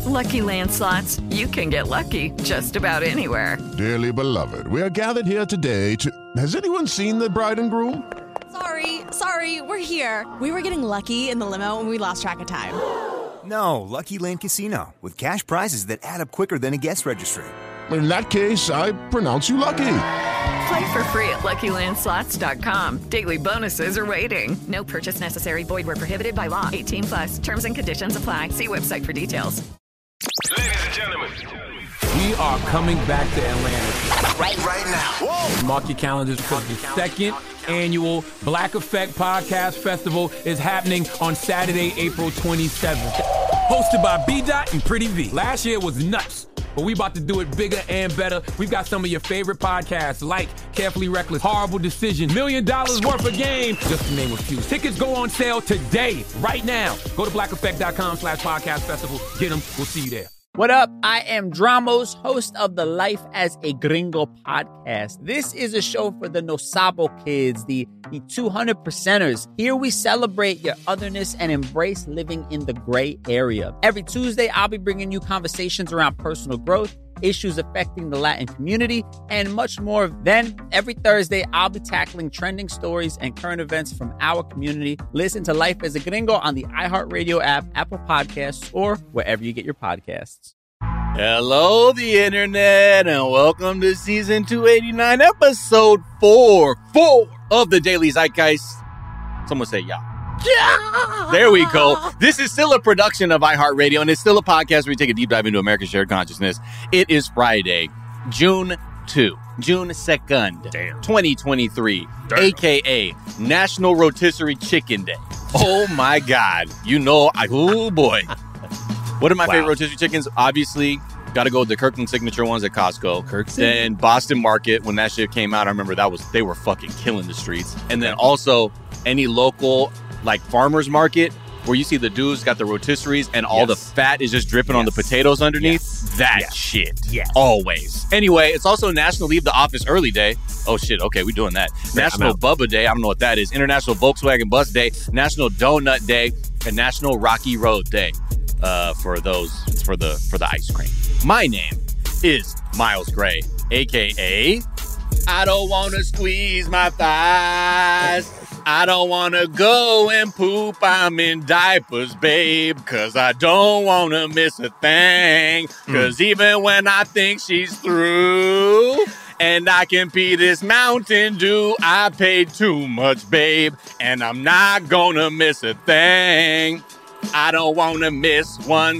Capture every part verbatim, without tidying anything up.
Lucky Land Slots, you can get lucky just about anywhere. Dearly beloved, we are gathered here today to... Has anyone seen the bride and groom? Sorry, sorry, we're here. We were getting lucky in the limo and we lost track of time. No, Lucky Land Casino, with cash prizes that add up quicker than a guest registry. In that case, I pronounce you lucky. Play for free at Lucky Land Slots dot com. Daily bonuses are waiting. No purchase necessary. Void where prohibited by law. eighteen plus. Terms and conditions apply. See website for details. Ladies and gentlemen, we are coming back to Atlanta. Right, right now. Whoa. Mark your calendars because the second annual Black Effect Podcast Festival is happening on Saturday, April twenty-seventh. Hosted by B-Dot and Pretty V. Last year was nuts, but we about to do it bigger and better. We've got some of your favorite podcasts like Carefully Reckless, Horrible Decision, Million Dollars Worth of Game, just to name a few. Tickets go on sale today, right now. Go to black effect dot com slash podcast festival. Get them. We'll see you there. What up? I am Dramos, host of the Life as a Gringo podcast. This is a show for the No Sabo kids, the, the two hundred percenters. Here we celebrate your otherness and embrace living in the gray area. Every Tuesday, I'll be bringing you conversations around personal growth, issues affecting the Latin community, and much more. Then, every Thursday, I'll be tackling trending stories and current events from our community. Listen to Life as a Gringo on the iHeartRadio app, Apple Podcasts, or wherever you get your podcasts. Hello, the internet, and welcome to season two eighty-nine, episode four, four of the Daily Zeitgeist. Someone say yeah. Yeah! There we go. This is still a production of iHeartRadio, and it's still a podcast where we take a deep dive into America's shared consciousness. It is Friday, June second, June second, Damn. twenty twenty-three, Damn. a k a. National Rotisserie Chicken Day. Oh, my God. You know, I, oh, boy. What are my wow. favorite rotisserie chickens? Obviously, got to go with the Kirkland Signature ones at Costco. Kirkland. Then Boston Market, when that shit came out, I remember that was they were fucking killing the streets. And then also any local, like, farmer's market, where you see the dudes got the rotisseries and all yes. the fat is just dripping yes. on the potatoes underneath. Yes. That yes. shit. Yes. Always. Anyway, it's also National Leave the Office Early Day. Oh, shit. Okay, we're doing that. Yeah, National Bubba Day. I don't know what that is. International Volkswagen Bus Day. National Donut Day. And National Rocky Road Day. Uh, for those, for the for the ice cream. My name is Miles Gray, a k a. I don't want to squeeze my thighs. I don't want to go and poop. I'm in diapers, babe, because I don't want to miss a thing. Because mm. even when I think she's through and I can pee this Mountain Dew, I paid too much, babe, and I'm not going to miss a thing. I don't want to miss one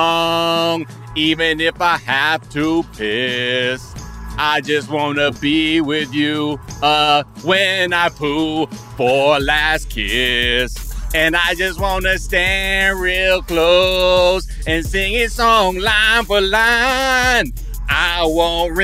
song, even if I have to piss. I just want to be with you uh, when I poo for last kiss. And I just want to stand real close and sing a song line for line. I won't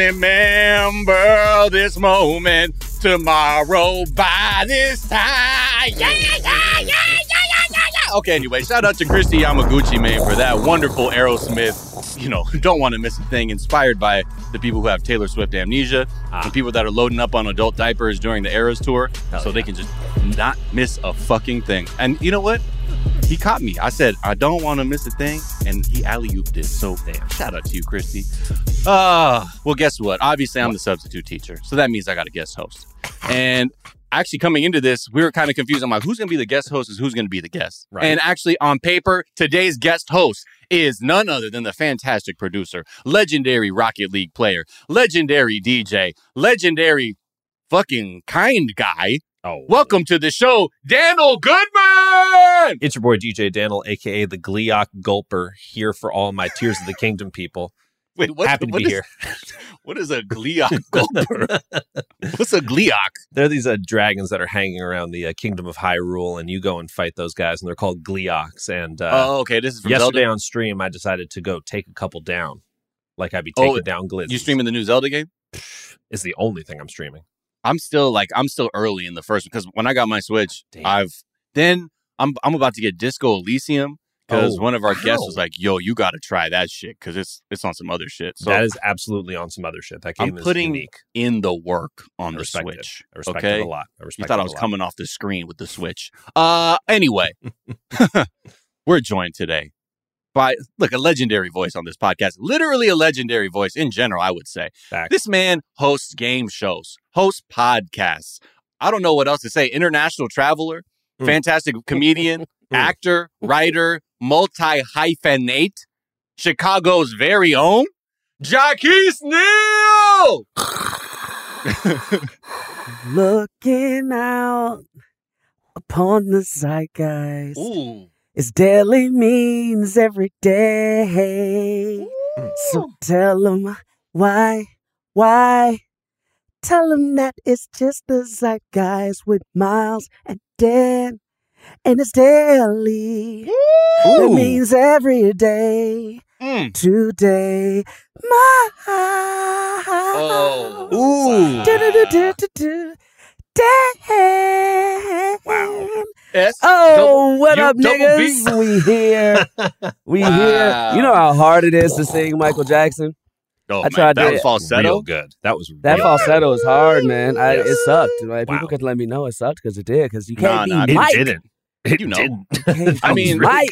remember this moment tomorrow by this time. Yeah, yeah, yeah, yeah, yeah. Okay, anyway, shout out to Christy Yamaguchi, man, for that wonderful Aerosmith, you know, don't want to miss a thing, inspired by the people who have Taylor Swift amnesia, ah. and people that are loading up on adult diapers during the Eras tour, Hell so yeah. they can just not miss a fucking thing. And you know what? He caught me. I said, I don't want to miss a thing, and he alley-ooped it. So, damn, shout out to you, Christy. Uh, well, guess what? Obviously, I'm what? the substitute teacher, so that means I got a guest host. And actually, coming into this, we were kind of confused. I'm like, who's going to be the guest host and who's going to be the guest? Right. And actually, on paper, today's guest host is none other than the fantastic producer, legendary Rocket League player, legendary D J, legendary fucking kind guy. Oh, welcome to the show, Daniel Goodman! It's your boy, D J Daniel, a k a the Gleeok Gulper, here for all my Tears of the Kingdom people. Wait, what, Happy to what be is, here. What is a Gleeok Gulper? What's a Gleeok? They're these uh, dragons that are hanging around the uh, Kingdom of Hyrule, and you go and fight those guys, and they're called Gleeoks. And uh, oh, okay, this is from yesterday Zelda? On stream, I decided to go take a couple down, like I'd be taking oh, down Glizzy. You streaming the new Zelda game? It's the only thing I'm streaming. I'm still like I'm still early in the first because when I got my Switch, Damn. I've then I'm I'm about to get Disco Elysium. Because oh, one of our wow. guests was like, "Yo, you got to try that shit because it's it's on some other shit." So that is absolutely on some other shit. That game I'm is putting unique. in the work on I the respect Switch. It. I respect okay? it a lot. I respect you thought it I was a lot. coming off the screen with the Switch. Uh, anyway, we're joined today by, look, a legendary voice on this podcast. Literally a legendary voice in general, I would say. Fact. This man hosts game shows, hosts podcasts. I don't know what else to say. International traveler, mm. fantastic comedian, actor, writer, multi-hyphenate, Chicago's very own, Jaquise Neal! Looking out upon the zeitgeist. Ooh. It's daily means every day. Ooh. So tell them why, why? Tell them that it's just the zeitgeist with Miles and Dan. And it's daily. Ooh. That means every day. Mm. Today, my oh, ooh, do, do, do, do, do, damn. Wow. S- oh, double, what U, up, niggas? We here, we wow. here. You know how hard it is to sing Michael Jackson. Oh, I tried man, that to, was falsetto. Real good. That was that real falsetto good. is hard, man. I, yes. It sucked. Like, wow. People could let me know it sucked because it did. Because you can't nah, be nah, Mike. It didn't. It you know, didn't. I mean, really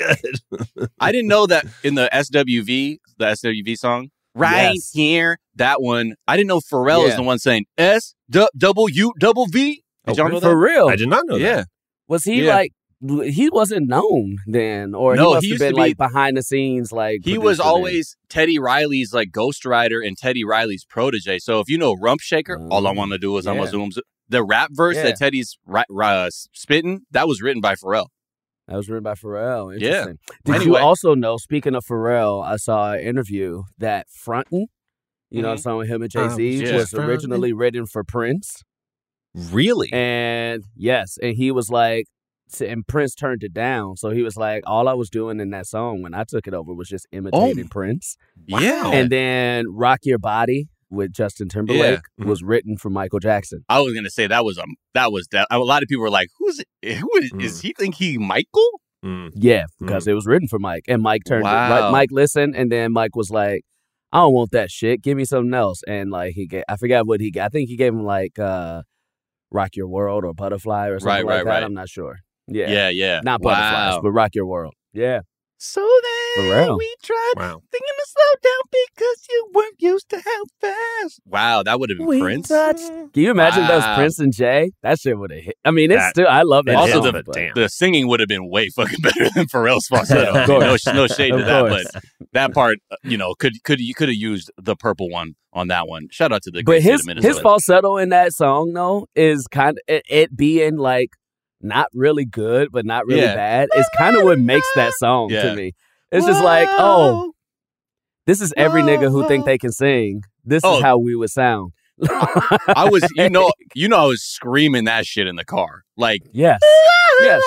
I didn't know that in the S W V, the S W V song, right yes. here, that one. I didn't know Pharrell yeah. is the one saying S W double V. Did oh, y'all know for that? real? I did not know yeah. that. Was he yeah. like? He wasn't known then, or no, he must he have used been to be, like behind the scenes, like he was producer always Teddy Riley's like ghostwriter and Teddy Riley's protege. So if you know Rump Shaker, um, all I want to do is yeah. I'm gonna zoom. The rap verse yeah. that Teddy's ri- uh, spitting, that was written by Pharrell. That was written by Pharrell. Yeah. Interesting. Did Anyway. you also know, speaking of Pharrell, I saw an interview that Frontin', you Mm-hmm. know, the song with him and I Jay-Z, was was just originally written for Prince. Really? And yes, and he was like, and Prince turned it down. So he was like, all I was doing in that song when I took it over was just imitating Oh. Prince. Yeah. And then Rock Your Body with Justin Timberlake Yeah. was written for Michael Jackson. I was gonna say that was um that was that. A lot of people were like, "Who's it? Who is, Mm. is he? Think he Michael?" Mm. Yeah, because it was written for Mike. And Mike turned Wow. it right. Mike listened, and then Mike was like, I don't want that shit. Give me something else. And like he gave, I forgot what he got. I think he gave him like uh, Rock Your World or Butterfly or something Right, like right, that. right. I'm not sure. Yeah. Yeah, yeah. Not Butterflies, Wow. but Rock Your World. Yeah. So then Pharrell. we tried Wow. thinking to slow down because you weren't used to how fast. Wow, that would have been We Prince. touched. Can you imagine Wow. those Prince and Jay? That shit would have hit. I mean, it's That- still, I love that. Also, song, the, but- damn. the singing would have been way fucking better than Pharrell's falsetto. Yeah, of course. no, no shade to Of that, course. but that part, uh, you know, could could you could have used the purple one on that one. Shout out to the But great state his of Minnesota. his falsetto in that song though is kind of it, it being like not really good, but not really Yeah. bad. Is kind of what makes that song Yeah. to me. It's just like, oh, this is every nigga who think they can sing. This Oh. is how we would sound. I was, you know, you know, I was screaming that shit in the car, like, yes, yes.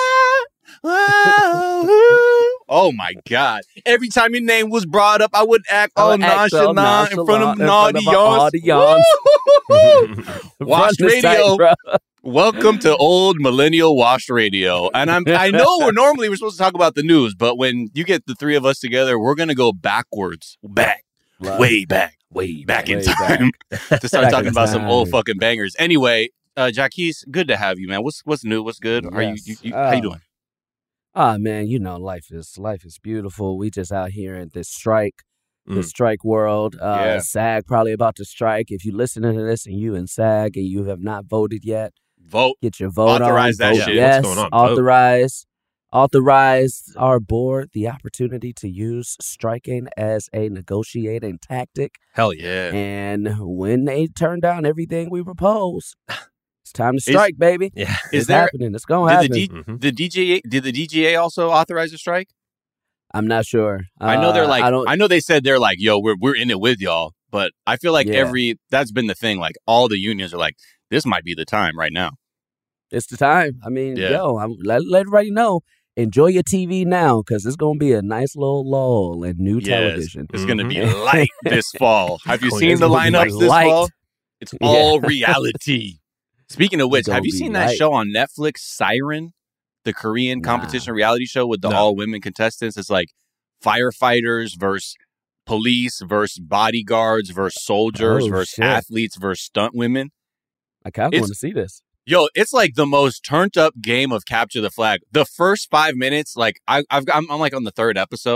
oh my god! Every time your name was brought up, I would act I all would act so nonchalant in front of nonchalant in front of naughty audience. Washed Run the site, Radio. bro. Welcome to old millennial Washed Radio. And I'm I know we're normally we're supposed to talk about the news, but when you get the three of us together, we're gonna go backwards, back, Right. way back, way back in Way time to start Back talking in about some old time. fucking bangers. Anyway, uh, Jaquise, good to have you, man. What's what's new? What's good? Are you, Yes. you, you how you Uh, doing? Ah, man, you know, life is life is beautiful. We just out here in this strike, Mm. the strike world. Uh, Yeah. SAG probably about to strike. If you listening to this and you in SAG and you have not voted yet, Vote. get your vote Authorize on. that Vote shit. Yes, What's going on? Vote. authorize, authorize our board the opportunity to use striking as a negotiating tactic. Hell yeah. Yeah. And when they turn down everything we propose, it's time to strike, baby. Yeah. Is It's there happening? It's gonna did happen. the, D, Mhm. the D G A did the D G A also authorize a strike? I'm not sure. I know they're Uh, like I I, don't. know they said they're like, yo, we're we're in it with y'all. But I feel like Yeah. every that's been the thing. Like all the unions are like, this might be the time right now. It's the time. I mean, Yeah. yo, I'm, let, let everybody know. Enjoy your T V now because it's going to be a nice little lull in new Yes. television. It's gonna be Mhm. light this fall. Have you It's seen the gonna be lineups this light. fall? It's all reality. Speaking of which, It's gonna have you be seen that light. show on Netflix, Siren, the Korean Nah. competition reality show with the No. all women contestants? It's like firefighters versus police versus bodyguards versus soldiers Oh, versus shit. athletes versus stunt women. I kind of It's- want to see this. Yo, it's like the most turned up game of capture the flag. The first five minutes, like I, I've, I'm, I'm like on the third episode,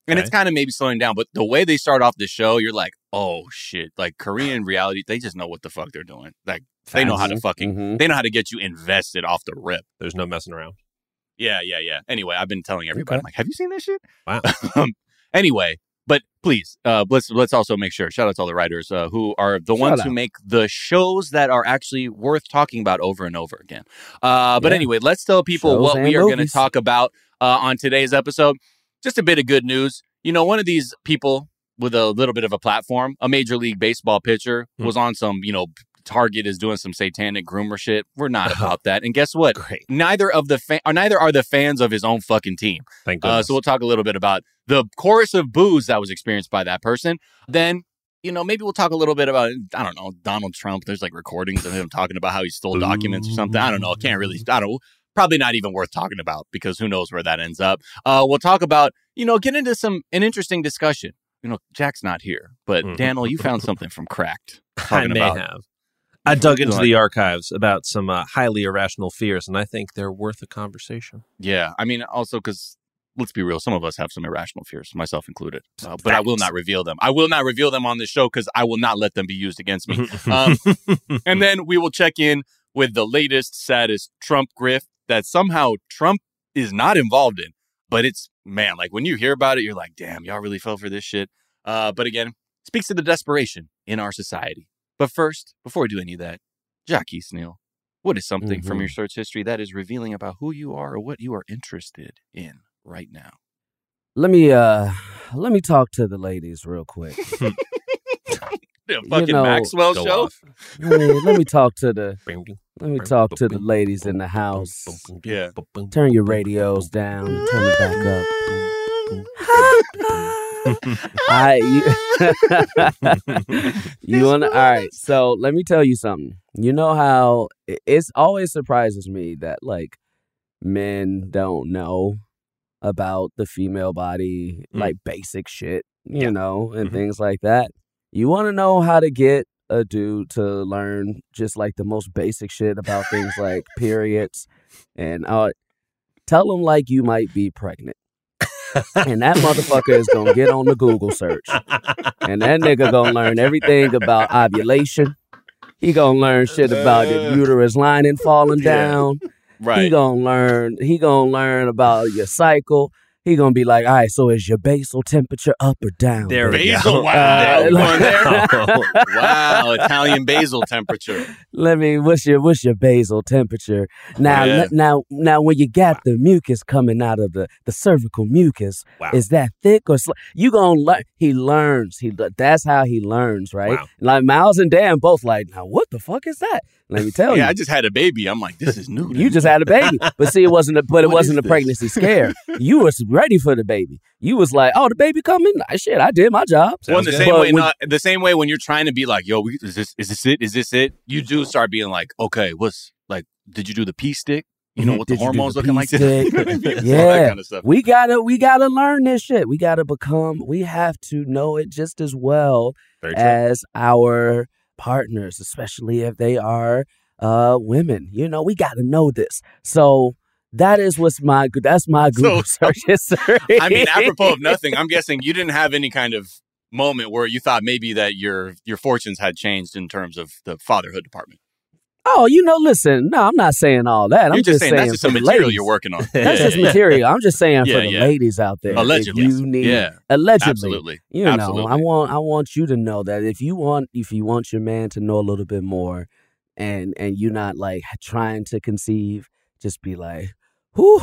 And it's kind of maybe slowing down, but the way they start off the show, you're like, oh shit! Like Korean reality, they just know what the fuck they're doing. Like they know how to fucking, Mm-hmm. they know how to get you invested off the rip. There's no messing around. Yeah, yeah, yeah. Anyway, I've been telling everybody, Okay. I'm like, have you seen this shit? Wow. um, anyway, but please, uh, let's let's also make sure. Shout out to all the writers uh, who are the Shout ones out. who make the shows that are actually worth talking about over and over again. Uh, but Yeah. anyway, let's tell people Shows what and we are going to movies. talk about uh, on today's episode. Just a bit of good news. You know, one of these people with a little bit of a platform, a Major League Baseball pitcher, Hmm. was on some, you know, Target is doing some satanic groomer shit. We're not about that. And guess what? Great. Neither of the fa- or neither are the fans of his own fucking team. Thank Uh, goodness. so we'll talk a little bit about the chorus of boos that was experienced by that person. Then, you know, maybe we'll talk a little bit about, I don't know, Donald Trump. There's like recordings of him talking about how he stole documents or something. I don't know. I can't really, I don't know. Probably not even worth talking about because who knows where that ends up. Uh, we'll talk about, you know, get into some, an interesting discussion. You know, Jack's not here, but Mhm. Daniel, you found something from Cracked. I Talking may about, have. I dug into Like- the archives about some uh, highly irrational fears, and I think they're worth a conversation. Yeah. I mean, also because let's be real, some of us have some irrational fears, myself included. Uh, but I will not reveal them. I will not reveal them on the show because I will not let them be used against me. Um, and then we will check in with the latest, saddest Trump grift that somehow Trump is not involved in. But it's, man, like when you hear about it, you're like, damn, y'all really fell for this shit. Uh, but again, speaks to the desperation in our society. But first, before we do any of that, Jackie Sneal, what is something from Mhm. your search history that is revealing about who you are or what you are interested in right now? Let me uh let me talk to the ladies real quick. The fucking know, Maxwell Go show? off. let, me, let me talk to the let me talk to the Boom, ladies in the house. Yeah. Turn your radios down and turn it back up. I you, you wanna all right, so let me tell you something. You know how it- it's always surprises me that like men don't know about the female body, Mm. like basic shit, you Yeah. know, and Mhm. things like that. You want to know how to get a dude to learn just like the most basic shit about things like periods, and uh, tell him like you might be pregnant. And that motherfucker is gonna get on the Google search, and that nigga gonna learn everything about ovulation. He gonna learn shit about the uterus lining falling Yeah. down. He Right. gonna learn. He gonna learn about your cycle. He gonna be like, all right, so is your basal temperature up or down? There we baby?" Basil, go. wow. Uh, We're going there? Oh. Wow, Italian basil temperature. Let me. What's your What's your basal temperature? Now, Yeah. n- now, now, when you got the mucus coming out of the the cervical mucus, Wow. is that thick or sl- you gonna learn? He learns. He that's how he learns, right? Wow. Like Miles and Dan both like, now what the fuck is that? Let me tell Yeah, you. I just had a baby. I'm like, this is new. to You me. just had a baby, but see, it wasn't a, but it What wasn't is a this? pregnancy scare. You was ready for the baby. You was like, oh, the baby coming. Ah, shit, I did my job. Well, in the Sounds same good. way, But when- not, the same way when you're trying to be like, yo, we, is this is this it? Is this it? You do start being like, okay, what's like? Did you do the pee stick? You know what the Did you do hormones the looking pee like? stick? You know what I mean? It's all Yeah. that kind of stuff. We gotta, we gotta learn this shit. We gotta become. We have to know it just as well Very true. as our partners, especially if they are uh women. You know, we gotta know this. So that is what's my that's my Google So- search history. I mean, apropos of nothing, I'm guessing you didn't have any kind of moment where you thought maybe that your your fortunes had changed in terms of the fatherhood department. Oh, you know, listen. No, I'm not saying all that. I'm You're just saying, that's just for some the material ladies. you're working on. That's Yeah, just yeah, yeah. material. I'm just saying Yeah, for the yeah. ladies out there. if Allegedly. you need Yeah. allegedly. Absolutely. You know, Absolutely. I want I want you to know that if you want if you want your man to know a little bit more, and and you're not like trying to conceive, just be like, whew,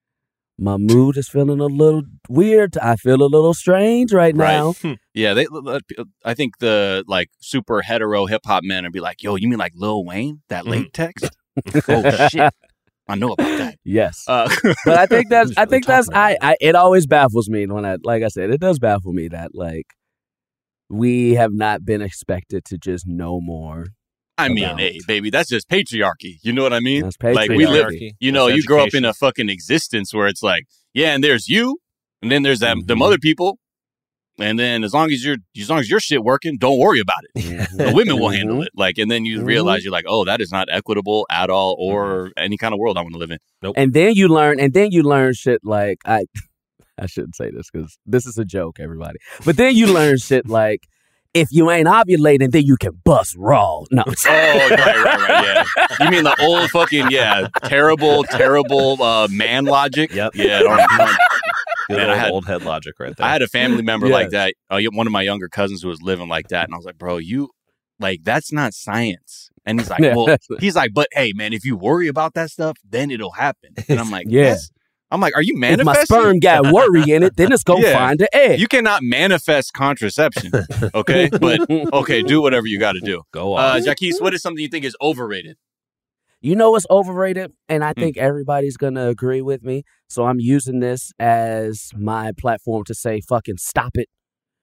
my mood is feeling a little weird. I feel a little strange right now. Right. Yeah, they. I think the like super hetero hip hop men would be like, "Yo, you mean like Lil Wayne? That late text? Oh shit, I know about that." Yes, Uh, but I think that's Who's I really think that's talking I, about I it always baffles me when I like I said it does baffle me that like we have not been expected to just know more. I mean, About. hey, baby, that's just patriarchy. You know what I mean? That's Like we live, patriarchy. you know, That's you grow up in education. a fucking existence where it's like, yeah, and there's you, and then there's them, Mhm. them other people, and then as long as you're, as long as your shit working, don't worry about it. Mhm. The women will Mhm. handle it. Like, and then you Mhm. realize you're like, oh, that is not equitable at all, or any kind of world I want to live in. And then you learn, and then you learn shit like I, I shouldn't say this because this is a joke, everybody. But then you learn shit like, if you ain't ovulating, then you can bust raw. No. Oh, right, right, right, yeah. You mean the old fucking, yeah, terrible, terrible uh, man logic? Yep. Yeah. Don't, don't, Good man, old, I had, old head logic right there. I had a family member Yeah. like that. Uh, one of my younger cousins who was living like that. And I was like, bro, you, like, that's not science. And he's like, Yeah. well, he's like, but hey, man, if you worry about that stuff, then it'll happen. And I'm like, Yeah. yes. I'm like, are you If my manifesting? sperm got worry in it, then it's going to Yeah. find the egg. You cannot manifest contraception, okay? But, okay, do whatever you got to do. Go Uh, on. Jaquise, what is something you think is overrated? You know what's overrated? And Hmm. I think everybody's going to agree with me. So I'm using this as my platform to say fucking stop it.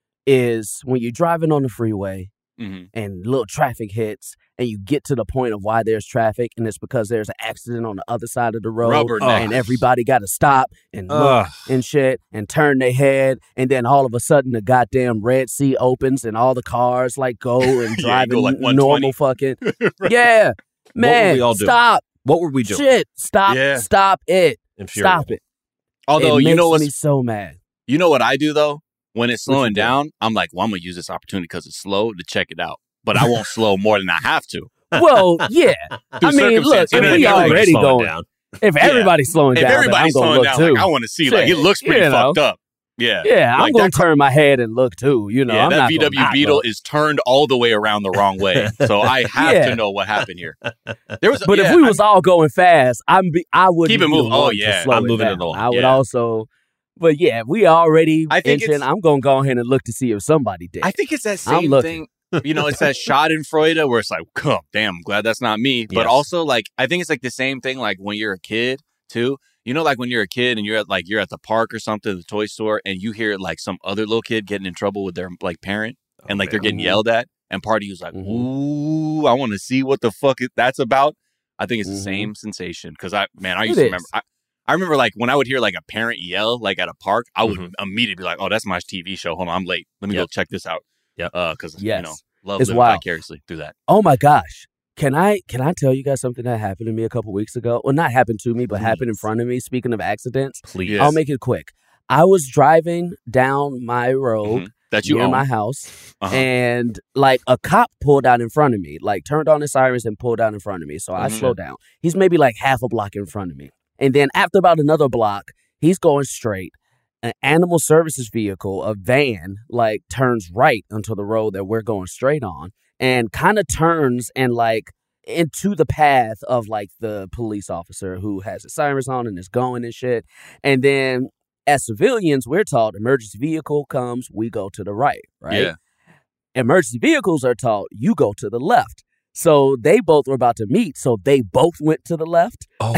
Is when you're driving on the freeway Mm-hmm. and little traffic hits and you get to the point of why there's traffic and it's because there's an accident on the other side of the road Rubbernecks. and everybody got to stop and look Ugh. and shit and turn their head and then all of a sudden the goddamn Red Sea opens and all the cars like go and Yeah, drive go like in one normal twenty. fucking yeah man we all doing? stop What were we doing? shit stop Yeah. stop it Infuriating. stop it Although, it you makes know what's, me so mad. you know what I do, though? When it's What you slowing do? down, I'm like, well, I'm going to use this opportunity because it's slow to check it out. But I won't slow more than I have to. Well, yeah. I mean, look, circumstance, if you know, we everybody's already slowing going, down. if everybody's slowing If down, then I'm everybody's gonna slowing look down, too. like, I want to see, like, it Shit, looks pretty you know. fucked up. Yeah. Yeah, I'm Like, gonna that car- turn my head and look too. You know, yeah, I'm that not V gonna W not Beetle look. is turned all the way around the wrong way. So I have Yeah. to know what happened here. There was, But yeah, if we I- was all going fast, I'm be, I would Keep it moving. Oh, yeah. slow I'm it moving down. it along. I would Yeah. also, but yeah, if we already I think inching, it's- I'm gonna go ahead and look to see if somebody did. I think it's that I'm same looking. thing. You know, it's that Schadenfreude where it's like, oh, damn, I'm glad that's not me. But Yes. also, like, I think it's like the same thing, like when you're a kid too. You know, like when you're a kid and you're at like you're at the park or something, the toy store, and you hear like some other little kid getting in trouble with their like parent, and like they're getting Mhm. yelled at, and part of you's like, Mhm. ooh, I want to see what the fuck it- that's about. I think it's the Mhm. same sensation because I, man, I It used to is. remember. I, I remember like when I would hear like a parent yell like at a park, I would Mhm. immediately be like, oh, that's my T V show. Hold on, I'm late. Let me go Yep. check this out. Yep. Uh, because you Yes. know, love It's living wild. vicariously through that. Oh my gosh. Can I can I tell you guys something that happened to me a couple weeks ago? Well, not happened to me, but happened in front of me. Speaking of accidents, Please. Yes. I'll make it quick. I was driving down my road Mhm. That you near own. my house, Uh-huh. and like a cop pulled out in front of me, like turned on his sirens and pulled out in front of me. So I Mhm. slowed down. He's maybe like half a block in front of me, and then after about another block, he's going straight. An animal services vehicle, a van, like turns right onto the road that we're going straight on, and kind of turns and like into the path of like the police officer who has his sirens on and is going and shit. And then as civilians, we're taught emergency vehicle comes, we go to the right, right? Yeah. Emergency vehicles are taught you go to the left. So they both were about to meet, so they both went to the left. Oh.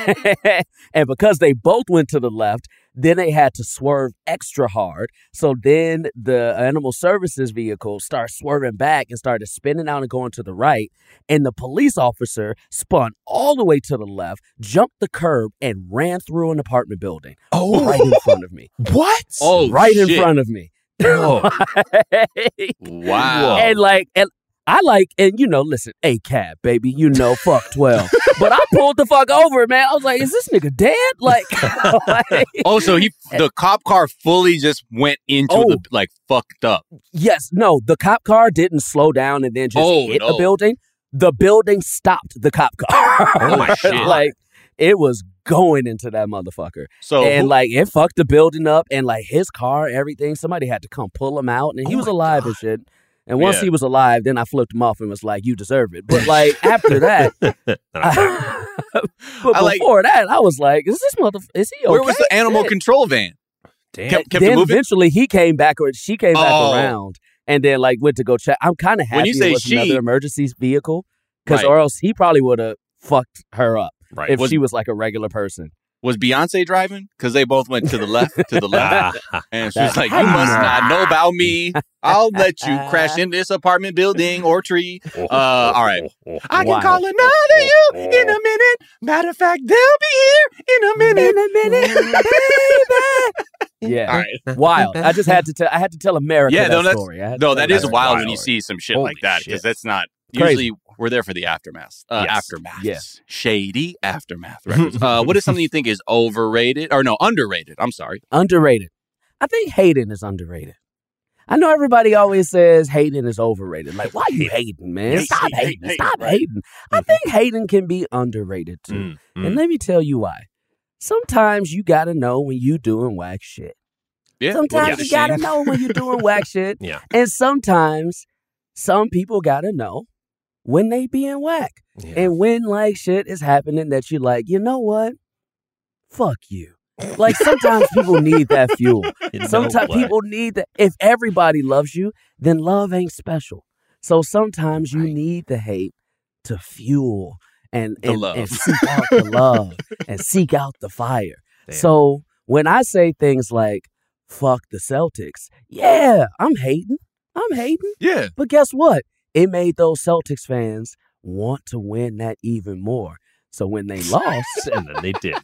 And because they both went to the left, then they had to swerve extra hard. So then the animal services vehicle started swerving back and started spinning out and going to the right. And the police officer spun all the way to the left, jumped the curb, and ran through an apartment building. Oh. Right in front of me. What? Oh, right in shit. front of me. Oh. Wow. And like, and I like, and you know, listen, A C A B, baby, you know, fuck twelve. But I pulled the fuck over, man. I was like, is this nigga dead? Like, like Oh, so he the cop car fully just went into Oh. the like fucked up. yes, no, the cop car didn't slow down and then just Oh, hit no. the building. The building stopped the cop car. Oh, my shit. Like, it was going into that motherfucker. So and who- like, it fucked the building up and like his car, everything. Somebody had to come pull him out and he Oh was my alive and shit. And once Yeah. he was alive, then I flipped him off and was like, you deserve it. But like, after that, I- but I like- before that, I was like, is this mother, is he okay? where was the animal Shit. control van? Damn. Kept, kept it Then moving. eventually he came back, or she came back Oh. around, and then like went to go check. I'm kind of happy When you say it was she- another emergency vehicle, because Right. or else he probably would have fucked her up Right. if Was- she was like a regular person. Was Beyonce driving? Because they both went to the left, to the left, and she was That- like, "You must not know about me. I'll let you crash in this apartment building or tree." Uh, all right. I can Wild. call another you in a minute. Matter of fact, they'll be here in a minute. In a minute, baby. Yeah, All right. wild. I just had to tell. I had to tell America Yeah, that no, that's story. I had to no, tell that is America wild that when you story. see some shit Holy like that shit. because that's not Crazy. usually we're there for the aftermath. Uh, Yes. Aftermath. Yes. Shady aftermath records. uh, what is something you think is overrated or no underrated? I'm sorry. Underrated. I think hating is underrated. I know everybody always says hating is overrated. Like, why are you hating, man? Hate, Stop hate, hating. hate, Stop right. hating. I think hating can be underrated, too. Mm, mm. And let me tell you why. Sometimes you got to know when you doing whack shit. Yeah. Sometimes yeah, you got to shame. know when you're doing whack shit. Yeah. And sometimes some people got to know when they being whack. Yeah. And when, like, shit is happening that you're like, you know what? Fuck you. Like, sometimes people need that fuel. You know Sometimes what? people need that. If everybody loves you, then love ain't special. So sometimes you Right. need the hate to fuel and, The and, love. and seek out the love and seek out the fire. Damn. So when I say things like, fuck the Celtics, yeah, I'm hating. I'm hating. Yeah. But guess what? It made those Celtics fans want to win that even more. So when they lost, And then they did.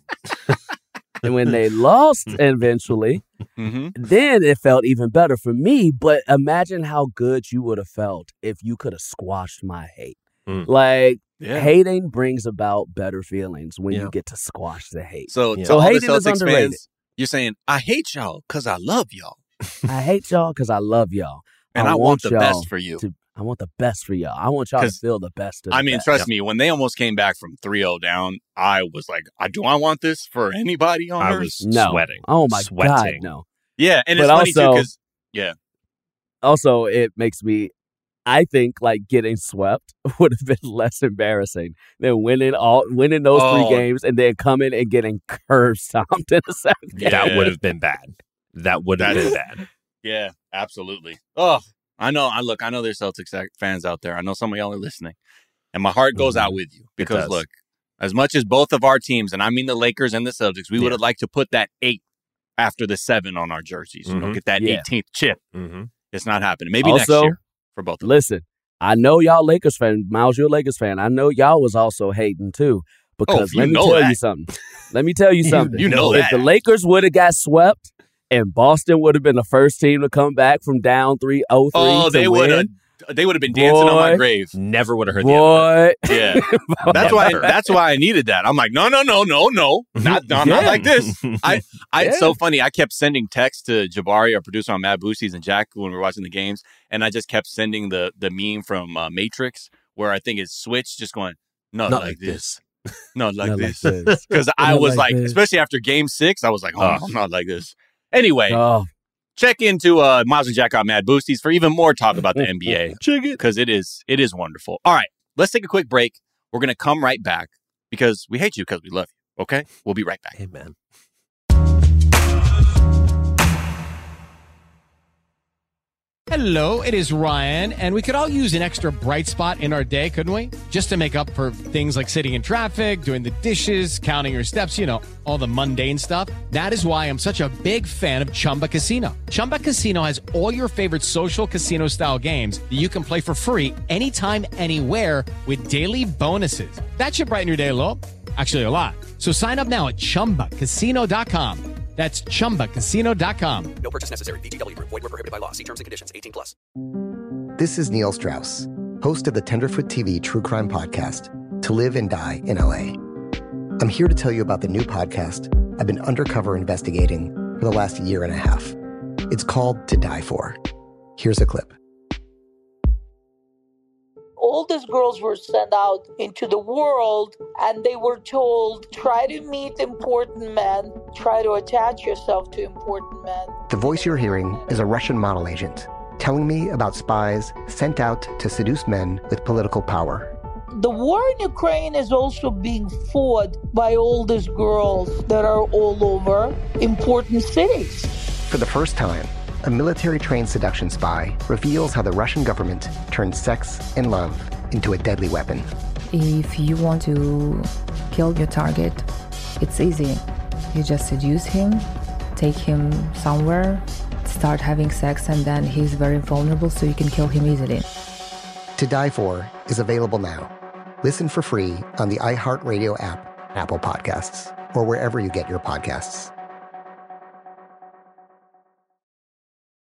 and when they lost eventually, Mm-hmm. then it felt even better for me. But imagine how good you would have felt if you could have squashed my hate. Mm. Like, Yeah. hating brings about better feelings when Yeah. you get to squash the hate. So, Yeah. to So all the hating is Celtics underrated. fans, you're saying, I hate y'all because I love y'all. I hate y'all because I love y'all. And I, want, the y'all best for you. to- I want the best for y'all. I want y'all to 'Cause, feel the best of the I mean, best. trust me, when they almost came back from three oh down, I was like, I, do I want this for anybody on I earth? was No. sweating. Oh my sweating. God, no. Yeah, and it's But funny too also- because, yeah. Also, it makes me, I think, like, getting swept would have been less embarrassing than winning all winning those Oh. three games and then coming and getting curb stomped in the seventh game. Yeah. That would have been bad. That would have That been is- bad. Yeah, absolutely. Oh, I know. I look. I know there's Celtics fans out there. I know some of y'all are listening, and my heart goes Mm-hmm. out with you because does. look, as much as both of our teams, and I mean the Lakers and the Celtics, we would Yeah. have liked to put that eight after the seven on our jerseys. You know, Mhm. get that Yeah. eighteenth chip. Mm-hmm. It's not happening. Maybe next Also, year for both of them. Listen, I know y'all Lakers fan. Miles, you're a Lakers fan. I know y'all was also hating too. Because you let me know tell that. you something. Let me tell you You- something. you know if that. the Lakers would have got swept and Boston would have been the first team to come back from down three oh three Oh, to they would have. win, They would have been dancing on my Boy. grave. Never would have heard the end of it. boy. Yeah, that's why. That's why I needed that. I'm like, no, no, no, no, no, not, no, not Yeah. like this. I, I. It's Yeah. so funny. I kept sending texts to Jabari, our producer on Mad Boosties, and Jack when we were watching the games, and I just kept sending the the meme from uh, Matrix where I think it's Switch, just going, not, Not like, like this, not like Not this, like this. because I Not was like like, this. especially after Game Six, I was like, oh, Ugh. no, not like this. Anyway, Oh, check into uh, Miles and Jack on Mad Boosties for even more talk about the N B A. Check it. Because it is it is wonderful. All right, let's take a quick break. We're going to come right back because we hate you because we love you. Okay? We'll be right back. Hey, man. Hello, it is Ryan, and we could all use an extra bright spot in our day, couldn't we? Just to make up for things like sitting in traffic, doing the dishes, counting your steps, you know, all the mundane stuff. That is why I'm such a big fan of Chumba Casino. Chumba Casino has all your favorite social casino style games that you can play for free anytime, anywhere with daily bonuses. That should brighten your day a little. Actually, a lot. So sign up now at chumba casino dot com. That's chumba casino dot com. No purchase necessary. V G W Group. Void where prohibited by law. See terms and conditions. eighteen plus. This is Neil Strauss, host of the Tenderfoot T V true crime podcast, To Live and Die in L A. I'm here to tell you about the new podcast I've been undercover investigating for the last year and a half. It's called To Die For. Here's a clip. All these girls were sent out into the world and they were told, try to meet important men, try to attach yourself to important men. The voice you're hearing is a Russian model agent telling me about spies sent out to seduce men with political power. The war in Ukraine is also being fought by all these girls that are all over important cities. For the first time, a military-trained seduction spy reveals how the Russian government turned sex and love into a deadly weapon. If you want to kill your target, it's easy. You just seduce him, take him somewhere, start having sex, and then he's very vulnerable, so you can kill him easily. To Die For is available now. Listen for free on the iHeartRadio app, Apple Podcasts, or wherever you get your podcasts.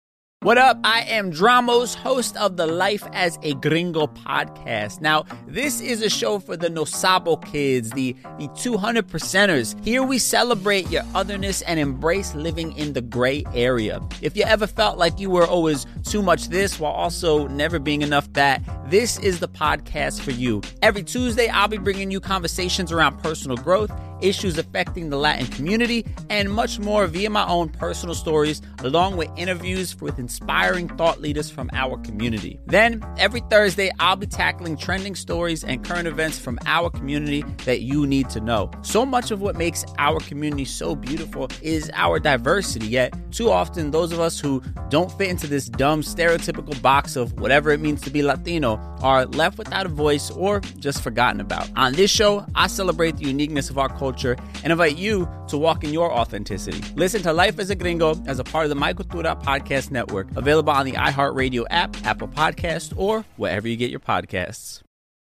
What up? I am Dramos, host of the Life as a Gringo podcast. Now, this is a show for the No Sabo kids, the, the two hundred percenters. Here we celebrate your otherness and embrace living in the gray area. If you ever felt like you were always too much this while also never being enough that, this is the podcast for you. Every Tuesday, I'll be bringing you conversations around personal growth, issues affecting the Latin community, and much more via my own personal stories, along with interviews with inspiring thought leaders from our community. Then, every Thursday, I'll be tackling trending stories and current events from our community that you need to know. So much of what makes our community so beautiful is our diversity, yet too often those of us who don't fit into this dumb stereotypical box of whatever it means to be Latino are left without a voice or just forgotten about. On this show, I celebrate the uniqueness of our culture and invite you to walk in your authenticity. Listen to Life as a Gringo as a part of the My Cultura Podcast Network, available on the iHeartRadio app, Apple Podcasts, or wherever you get your podcasts.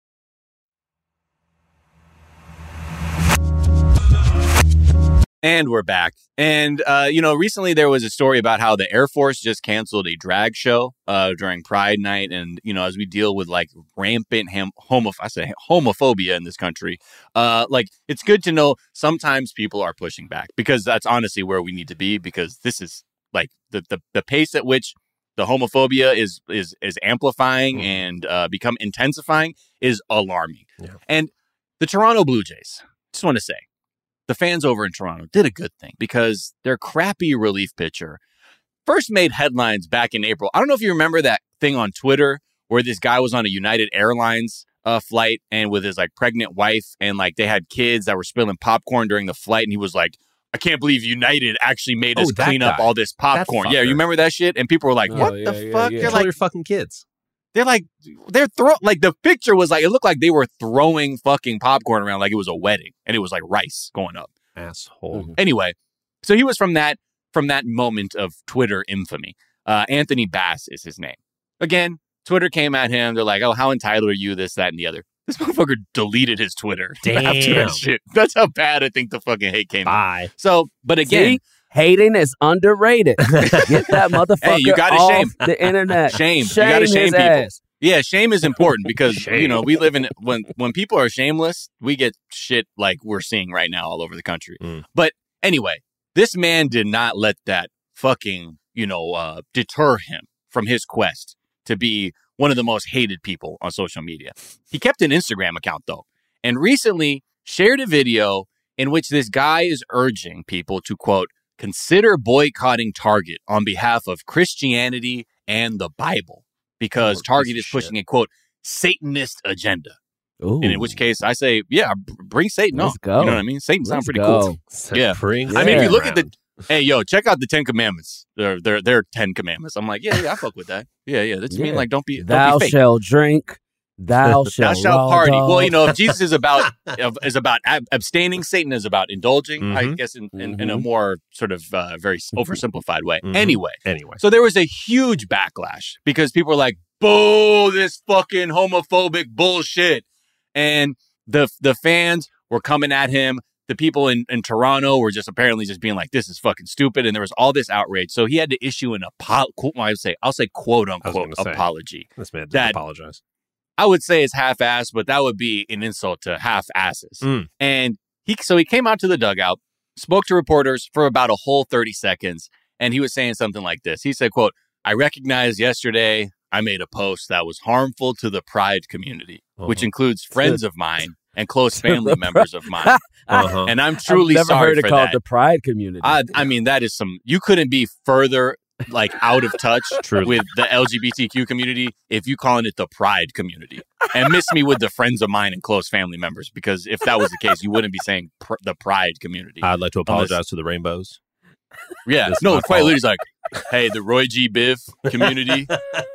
And we're back. And, uh, you know, recently there was a story about how the Air Force just canceled a drag show uh, during Pride Night. And, you know, as we deal with like rampant ham- homo- I say homophobia in this country, uh, like it's good to know sometimes people are pushing back, because that's honestly where we need to be, because this is like the, the, the pace at which the homophobia is is is amplifying mm. and uh, become intensifying is alarming. Yeah. And the Toronto Blue Jays, just want to say, the fans over in Toronto did a good thing, because their crappy relief pitcher first made headlines back in April. I don't know if you remember that thing on Twitter where this guy was on a United Airlines uh, flight and with his like pregnant wife, and like they had kids that were spilling popcorn during the flight, and he was like, I can't believe United actually made us oh, clean guy. up all this popcorn. Yeah, you remember that shit? And people were like, what oh, yeah, the yeah, fuck? Yeah. They're Tell like, your fucking kids. They're like, they're throw like the picture was like, it looked like they were throwing fucking popcorn around like it was a wedding, and it was like rice going up. Asshole. Mm-hmm. Anyway, so he was from that from that moment of Twitter infamy. Uh, Anthony Bass is his name. Again, Twitter came at him. They're like, oh, how entitled are you? This, that, and the other. This motherfucker deleted his Twitter Damn. after that shit. That's how bad I think the fucking hate came. Bye. So, but again, See? Hating is underrated. Get that motherfucker hey, you gotta off shame. the internet. Shame. Shame you gotta shame his people. Ass. Yeah, shame is important, because you know we live in when when people are shameless, we get shit like we're seeing right now all over the country. Mm. But anyway, this man did not let that fucking you know uh, deter him from his quest to be one of the most hated people on social media. He kept an Instagram account though, and recently shared a video in which this guy is urging people to, quote, consider boycotting Target on behalf of Christianity and the Bible, because oh, Target is pushing shit. a, quote, Satanist agenda. Ooh. And in which case I say, yeah, b- bring Satan Let's on. go. You know what I mean? Satan sounds pretty go. cool. So yeah. Bring I mean, if you look around. at the, hey, yo, check out the Ten Commandments. They're, they're, they're Ten Commandments. I'm like, yeah, yeah, I fuck with that. Yeah, yeah. That's yeah. mean like, don't be, don't Thou be fake. shalt drink. Thou shalt, Thou shalt party. dog. Well, you know, if Jesus is about is about ab- abstaining, Satan is about indulging. Mm-hmm. I guess in, in, Mm-hmm. in a more sort of uh, very oversimplified way. Mm-hmm. Anyway, Anyway. so there was a huge backlash because people were like, "Boo! This fucking homophobic bullshit," and the the fans were coming at him. The people in, in Toronto were just apparently just being like, "This is fucking stupid," and there was all this outrage. So he had to issue an apo- I would say, I'll say, quote unquote say, apology. This man did that apologize. I would say it's half-assed, but that would be an insult to half-asses. Mm. And he, so he came out to the dugout, spoke to reporters for about a whole thirty seconds, and he was saying something like this. He said, quote, "I recognized yesterday I made a post that was harmful to the Pride community, uh-huh. which includes friends of mine and close family members of mine. Uh-huh. And I'm truly I've never sorry heard it for called that." the Pride community. I, I mean, that is some, you couldn't be further like out of touch with the L G B T Q community if you calling it the Pride community, and miss me with the friends of mine and close family members, because if that was the case, you wouldn't be saying pr- the Pride community. I'd like to apologize Unless, to the Rainbows. Yeah, no, quite literally, he's like, "Hey, the Roy G. Biv community,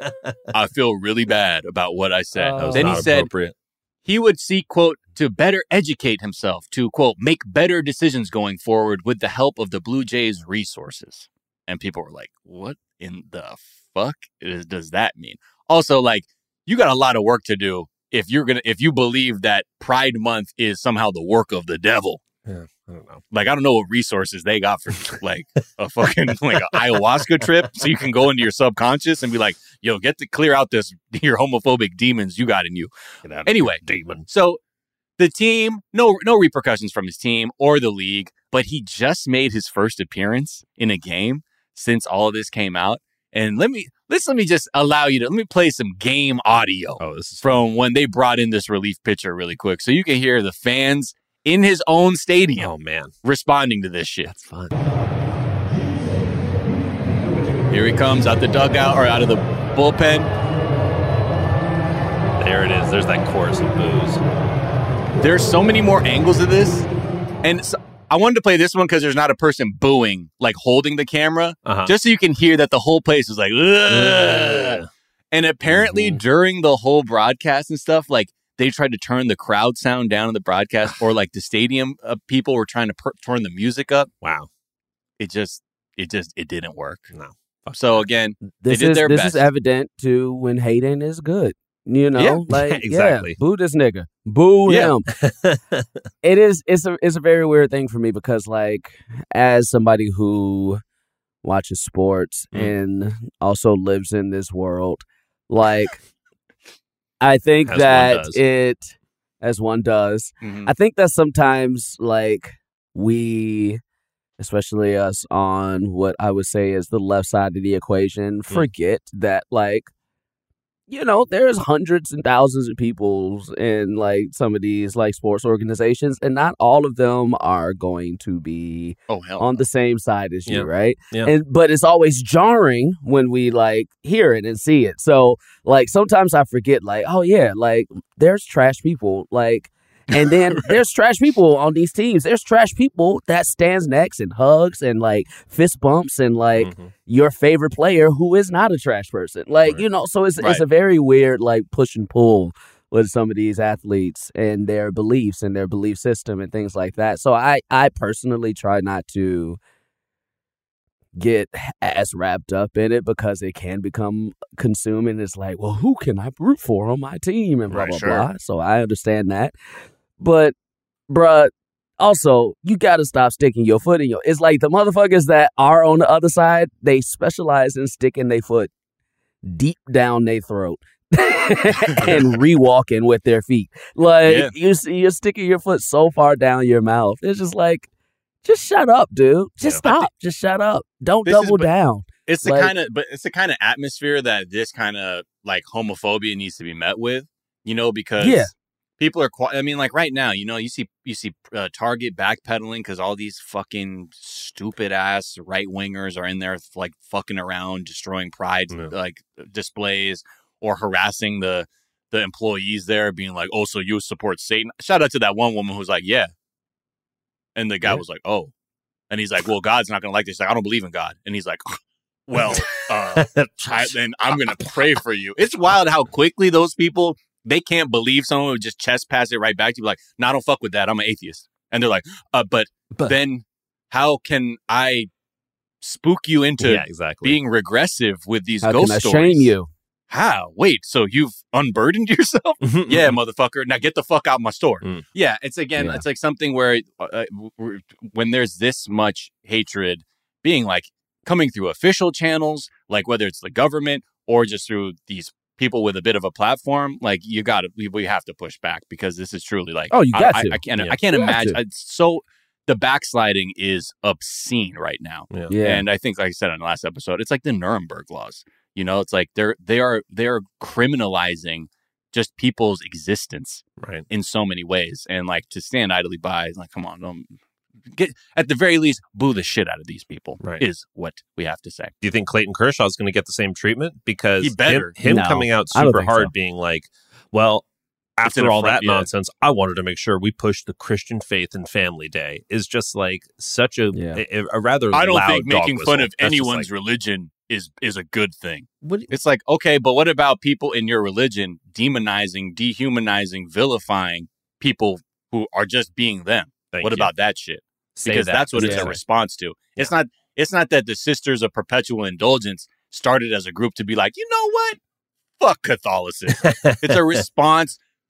I feel really bad about what I said." Uh, then he said he would seek, quote, to better educate himself, to, quote, make better decisions going forward with the help of the Blue Jays resources. And people were like, what in the fuck is, does that mean? Also, like, you got a lot of work to do if you're going to, if you believe that Pride Month is somehow the work of the devil. Yeah. I don't know. Like, I don't know what resources they got for like a fucking like an ayahuasca trip, so you can go into your subconscious and be like, "Yo, get to clear out this your homophobic demons you got in you." Anyway, demon. So the team, no no repercussions from his team or the league, but he just made his first appearance in a game since all of this came out. And let me let's let me just allow you to let me play some game audio oh, this is from fun. When they brought in this relief pitcher really quick, so you can hear the fans in his own stadium. Oh man, responding to this shit. That's fun. Here he comes out the dugout or out of the bullpen. There it is. There's that chorus of boos. There's so many more angles of this, and so I wanted to play this one because there's not a person booing, like holding the camera, uh-huh. just so you can hear that the whole place is like, ugh. And apparently mm-hmm. during the whole broadcast and stuff, like they tried to turn the crowd sound down in the broadcast, or like the stadium uh, people were trying to per- turn the music up. Wow, it just, it just, it didn't work. No. So again, this they did is their this best. is evident to when hating is good. You know, Yeah, like exactly. yeah, boo this nigga, boo Yeah. him. It is. It's a. It's a very weird thing for me because, like, as somebody who watches sports Mm. and also lives in this world, like, I think As one that does. it, as one does, Mhm. I think that sometimes, like, we, especially us on what I would say is the left side of the equation, forget that, like, you know, there's hundreds and thousands of people in like some of these like sports organizations, and not all of them are going to be Oh hell, on the same side as you, Yeah. right? Yeah. And but it's always jarring when we like hear it and see it. So like sometimes I forget, like, oh yeah, like there's trash people, like. And then there's trash people on these teams. There's trash people that stands next and hugs and like fist bumps and like Mm-hmm. your favorite player who is not a trash person. Like, Right. you know, so it's it's Right. a very weird like push and pull with some of these athletes and their beliefs and their belief system and things like that. So I, I personally try not to get as wrapped up in it because it can become consuming. It's like, well, who can I root for on my team and blah, Right, blah, sure. blah. So I understand that. But, bruh, also, you got to stop sticking your foot in your... It's like the motherfuckers that are on the other side, they specialize in sticking their foot deep down their throat and re-walking with their feet. Like, Yeah. you, you're sticking your foot so far down your mouth. It's just like, just shut up, dude. Just Yeah. stop. Just shut up. Don't This is- double but- down. It's the Like- kind of, but it's the kind of atmosphere that this kind of like homophobia needs to be met with, you know, because Yeah. people are. Qui- I mean, like right now, you know, you see you see uh, Target backpedaling because all these fucking stupid ass right wingers are in there like fucking around, destroying pride Yeah. like displays or harassing the the employees there, being like, "Oh, so you support Satan?" Shout out to that one woman who's like, "Yeah," and the guy Yeah. was like, "Oh," and he's like, "Well, God's not gonna like this." He's like, "I don't believe in God," and he's like. Well, uh, I, then I'm going to pray for you. It's wild how quickly those people, they can't believe someone would just chest pass it right back to you. Like, no, I don't fuck with that. I'm an atheist. And they're like, uh, but, But- then how can I spook you into Yeah, exactly. being regressive with these How ghost can I stories? shame you? How? Wait, so you've unburdened yourself? Yeah, motherfucker. Now get the fuck out of my store. Mm. Yeah, it's again, Yeah. it's like something where uh, w- when there's this much hatred being like coming through official channels, like whether it's the government or just through these people with a bit of a platform, like you got to, we, we have to push back because this is truly like, Oh, you got I, to. I, I can't, Yeah. I can't You have imagine. to. It's so the backsliding is obscene right now. Yeah. Yeah. And I think, like I said on the last episode, it's like the Nuremberg laws. You know, it's like they're they are they are criminalizing just people's existence Right. in so many ways, and like to stand idly by, is like, come on, don't get at the very least boo the shit out of these people. Right. Is what we have to say. Do you think Clayton Kershaw is going to get the same treatment? Because He better. him, him No, coming out I don't super think hard, so. being like, well, It's after an all affront, that yeah. nonsense, I wanted to make sure we pushed the Christian faith and family day is just like such a Yeah. a, a rather I don't loud think making dog fun whistle. of That's just anyone's like, religion is is a good thing. what, It's like, okay, but what about people in your religion demonizing, dehumanizing, vilifying people who are just being them? Thank what you. about that shit? Say Because that. that's what it's Yeah. a response to. It's not it's not that the Sisters of Perpetual Indulgence started as a group to be like, you know what? Fuck Catholicism. It's a response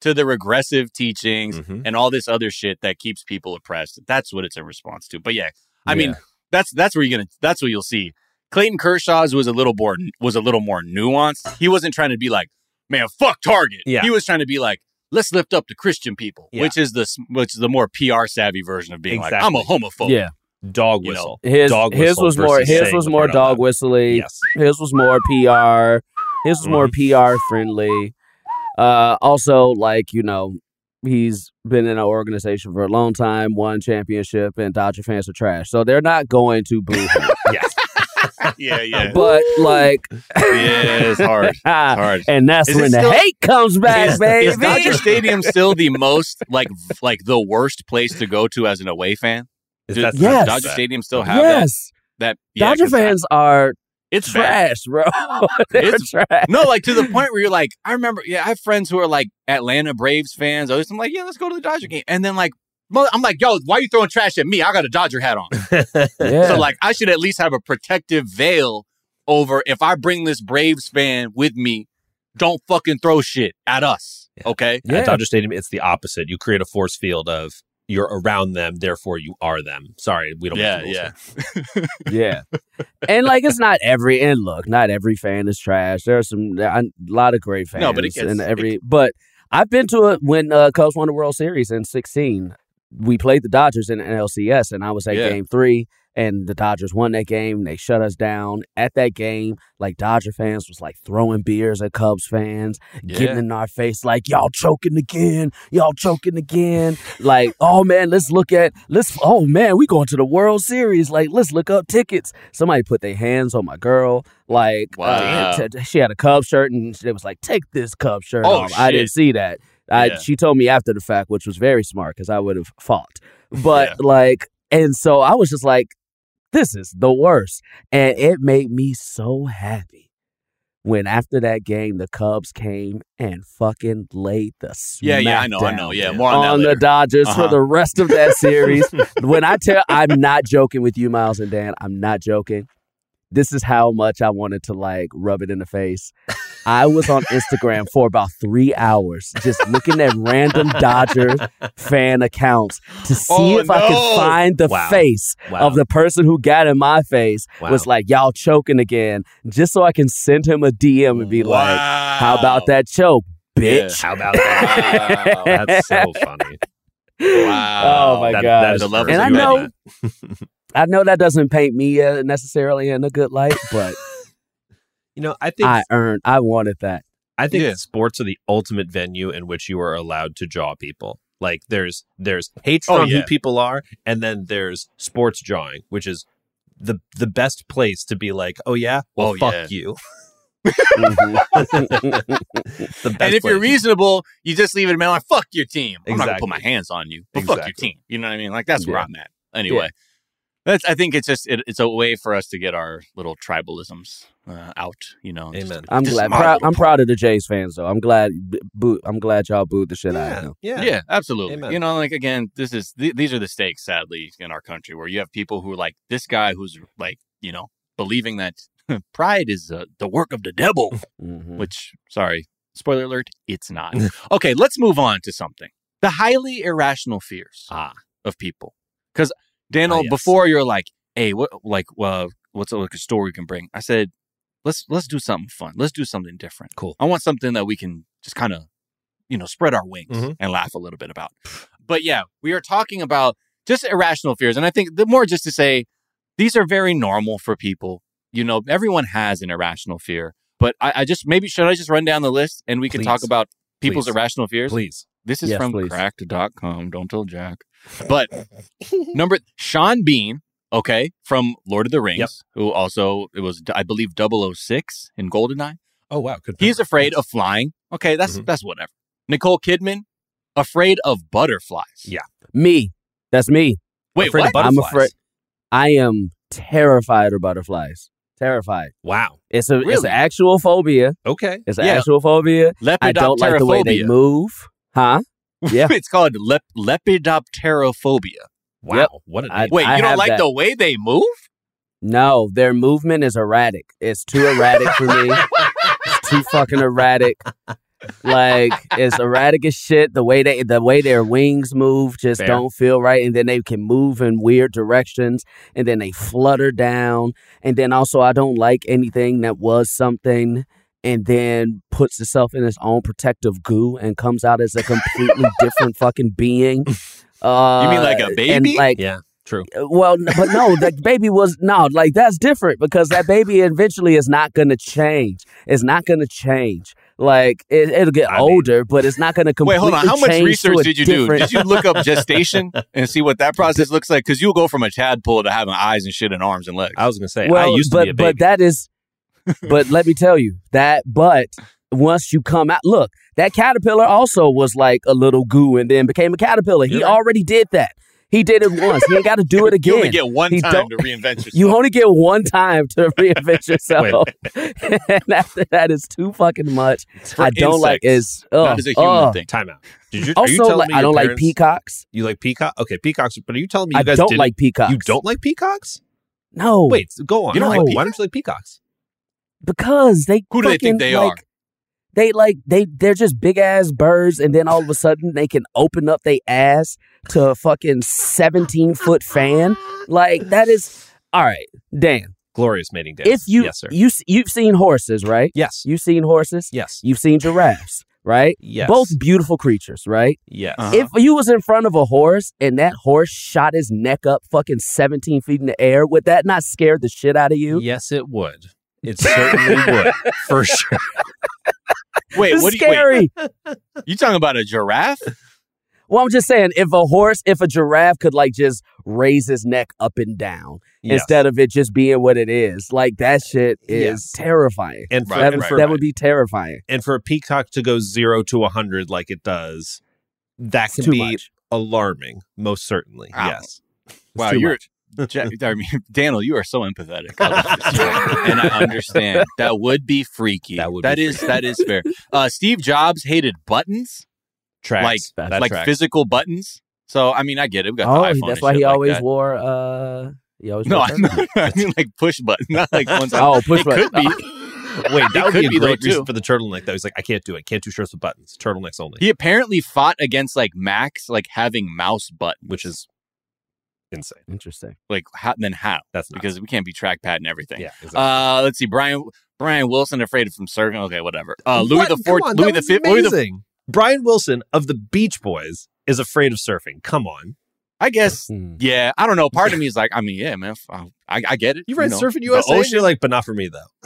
to the regressive teachings Mhm. and all this other shit that keeps people oppressed. That's what it's a response to. But yeah, I Yeah. mean, that's that's where you're gonna that's what you'll see. Clayton Kershaw's was a little more was a little more nuanced. He wasn't trying to be like, man, fuck Target. Yeah. He was trying to be like, let's lift up the Christian people, Yeah. which is the s- which is the more P R savvy version of being like, I'm a Exactly. homophobe. Yeah. Dog You whistle. His Dog his whistle was more versus his saying was the more part out dog loud. whistly. Yes. His was more P R. His was more Mhm. P R friendly. Uh, also, like you know, he's been in an organization for a long time, won championship, and Dodger fans are trash, so they're not going to boo him. Yes. yeah, yeah. But like, Yeah, it's hard. It's hard. and that's Is it when the still- hate comes back, Is, baby. is Dodger Stadium still the most like v- like the worst place to go to as an away fan? Is Does, that- does Yes. Dodger Stadium still have yes, that? That yeah, Dodger 'cause I- fans are it's bad. trash, bro. they're It's- trash. No, like to the point where you're like, I remember, yeah, I have friends who are like Atlanta Braves fans. Others, I'm like, yeah, let's go to the Dodger game. And then like, mother- I'm like, yo, why are you throwing trash at me? I got a Dodger hat on. Yeah. So like, I should at least have a protective veil over if I bring this Braves fan with me. Don't fucking throw shit at us, okay? Yeah. At Dodger Stadium, it's the opposite. You create a force field of you're around them, therefore you are them. Sorry, we don't. Yeah, make the rules yeah. here. Yeah. And like it's not every and look, not every fan is trash. There are some there are a lot of great fans. No, but it gets- and every but I've been to it when uh, Cubs won the World Series in sixteen. We played the Dodgers in N L C S, and I was at Yeah. game three, and the Dodgers won that game. They shut us down at that game. Like Dodger fans was like throwing beers at Cubs fans, getting Yeah. in our face like y'all choking again, y'all choking again. Like, oh man, let's look at let's. Oh man, we going to the World Series. Like, let's look up tickets. Somebody put their hands on my girl. Like, Wow. uh, t- t- she had a Cubs shirt, and it was like, take this Cubs shirt Oh, off. I shit. didn't see that. I, Yeah. She told me after the fact, which was very smart because I would have fought. But like, and so I was just like, this is the worst. And it made me so happy when after that game, the Cubs came and fucking laid the Yeah, yeah, I know, I smackdown know. Yeah, more on, on that the later. Dodgers Uh-huh. for the rest of that series. When I tell, I'm not joking with you, Miles and Dan. I'm not joking. This is how much I wanted to like rub it in the face. I was on Instagram for about three hours just looking at random Dodger fan accounts to see Oh, if I no. could find the Wow. face Wow. of the person who got in my face was Wow. like, y'all choking again, just so I can send him a D M and be like, how about that choke, bitch? How about that? Wow, that's so funny. Wow. Oh my That- god! that is The levels and I you had know, I know that doesn't paint me uh, necessarily in a good light, but You know, I think I earned, I wanted that. I think Yeah. sports are the ultimate venue in which you are allowed to jaw people. Like there's there's hatred Oh, on yeah. who people are, and then there's sports jawing, which is the the best place to be like, oh yeah, well Oh, fuck yeah. you. Mhm. The best And if you're place. reasonable, you just leave it, man. Like, fuck your team. I'm not gonna put my Exactly. hands on you, but fuck your Exactly. team. You know what I mean? Like that's where Yeah. I'm at. Anyway, that's. I think it's just it, it's a way for us to get our little tribalisms uh, out. You know, just Amen. to- I'm just glad. my Proud, little I'm part. proud of the Jays fans, though. I'm glad. b- Boo, I'm glad y'all booed the shit out of yeah, him. yeah, Yeah, absolutely. Amen. You know, like again, this is th- these are the stakes, sadly, in our country, where you have people who are like this guy who's like, you know, believing that pride is uh, the work of the devil. Mhm. Which, sorry, spoiler alert, it's not. Okay, let's move on to something: the highly irrational fears Ah. of people. Because Daniel, Ah, yes. before you're like, hey, what, like, uh, what's a, like a story we can bring? I said, let's let's do something fun. Let's do something different. Cool. I want something that we can just kind of, you know, spread our wings Mhm. and laugh a little bit about. But yeah, we are talking about just irrational fears, and I think the more just to say these are very normal for people. You know, everyone has an irrational fear, but I, I just maybe should I just run down the list and we can talk Please. about people's Please. irrational fears? Please. This is Yes, from please. cracked dot com. Don't tell Jack. But number Sean Bean, okay, from Lord of the Rings, Yep. who also it was I believe double oh six in Goldeneye. Oh wow, good. He's afraid of flying. Okay, that's Mhm. that's whatever. Nicole Kidman, afraid of butterflies. Yeah. Me, that's me. Wait, Afraid of what? I'm butterflies. afraid. I am terrified of butterflies. Terrified. Wow. It's a it's Really? an actual phobia. Okay. It's an Yeah. actual phobia. I don't like the way they Lepidopterophobia. move. Huh? Yeah. It's called lep- lepidopterophobia. Wow. Yep. What a I- name. Wait, I you don't have like that. the way they move? No, their movement is erratic. It's too erratic for me. It's too fucking erratic. Like, it's erratic as shit. The way they, the way their wings move just Fair. don't feel right. And then they can move in weird directions. And then they flutter down. And then also, I don't like anything that was something and then puts itself in its own protective goo and comes out as a completely different fucking being. Uh, You mean like a baby? And like, Yeah, true. well, n- but no, that baby was no, like that's different because that baby eventually is not going to change. It's not going to change. Like it, it'll get I mean- older, but it's not going to Wait, completely hold on. How much change to research a did you do? different- Did you look up gestation and see what that process looks like? Because you'll go from a tadpole to having eyes and shit and arms and legs. I was gonna say I Well, used to but be a baby. but that is, but let me tell you that. But once you come out, look, that caterpillar also was like a little goo and then became a caterpillar. He You're right. already did that. He did it once. He ain't got to do it again. You only get one He time don't- to reinvent yourself. You only get one time to reinvent yourself. And after that is too fucking much. for I don't like insects, is uh, not as a human uh. thing. Time out. Did you, are you Also, telling like, me I your don't like parents- peacocks. You like peacock? Okay, peacocks. But are you telling me you I guys don't didn't- like peacocks. You don't like peacocks? No. Wait, go on. You don't like No. peacocks? Why don't you like peacocks? Because they Who do they think fucking, they like, are? They like they they're just big ass birds, and then all of a sudden they can open up their ass to a fucking seventeen foot fan. Like that is all right, Dan. Glorious mating dance. If you yes, sir. you you've seen horses, right? Yes. You've seen horses. Yes. You've seen giraffes, right? Yes. Both beautiful creatures, right? Yes. Uh-huh. If you was in front of a horse and that horse shot his neck up fucking seventeen feet in the air, would that not scare the shit out of you? Yes, it would. It certainly would, for sure. Wait, It's what do you, scary. wait, you talking about a giraffe? Well, I'm just saying, if a horse, if a giraffe could like just raise his neck up and down Yes. instead of it just being what it is, like that shit is Yes. terrifying. And for, that and, would- for, that would be terrifying. and for a peacock to go zero to a hundred like it does, that It's can too be much. alarming. Most certainly, Wow. yes. Wow, too you're. much. Ja- I mean, Daniel, you are so empathetic, I love this. And I understand that would be freaky. That would That be is that is fair. Uh, Steve Jobs hated buttons, Tracks. like That like tracks. physical buttons. So I mean, I get it. We got Oh, the iPhone. that's and why shit he like always that. wore. uh He always No, wore I, turtlenecks. I mean like push button, not like ones. Oh, push it button. could be. Wait, It that would could be a be, though, great reason too. for the turtleneck. Though he's like, I can't do it. Can't do shirts with buttons. Turtlenecks only, He apparently fought against like Macs, like having mouse buttons, which is insane. Interesting. like how, then how? That's nuts. Because we can't be trackpad and everything. Yeah, exactly. Uh, let's see, Brian Brian Wilson afraid of from surfing. Okay, whatever. Uh, Louis What? the Come Fourth, on, Louis that the was Fifth, Louis the. amazing. Brian Wilson of the Beach Boys is afraid of surfing. Come on. I guess, Hmm. yeah. I don't know. Part of me is like, I mean, yeah, man. I, I, I get it. You read know, Surfing the U S A? And ocean, you're like, but not for me though.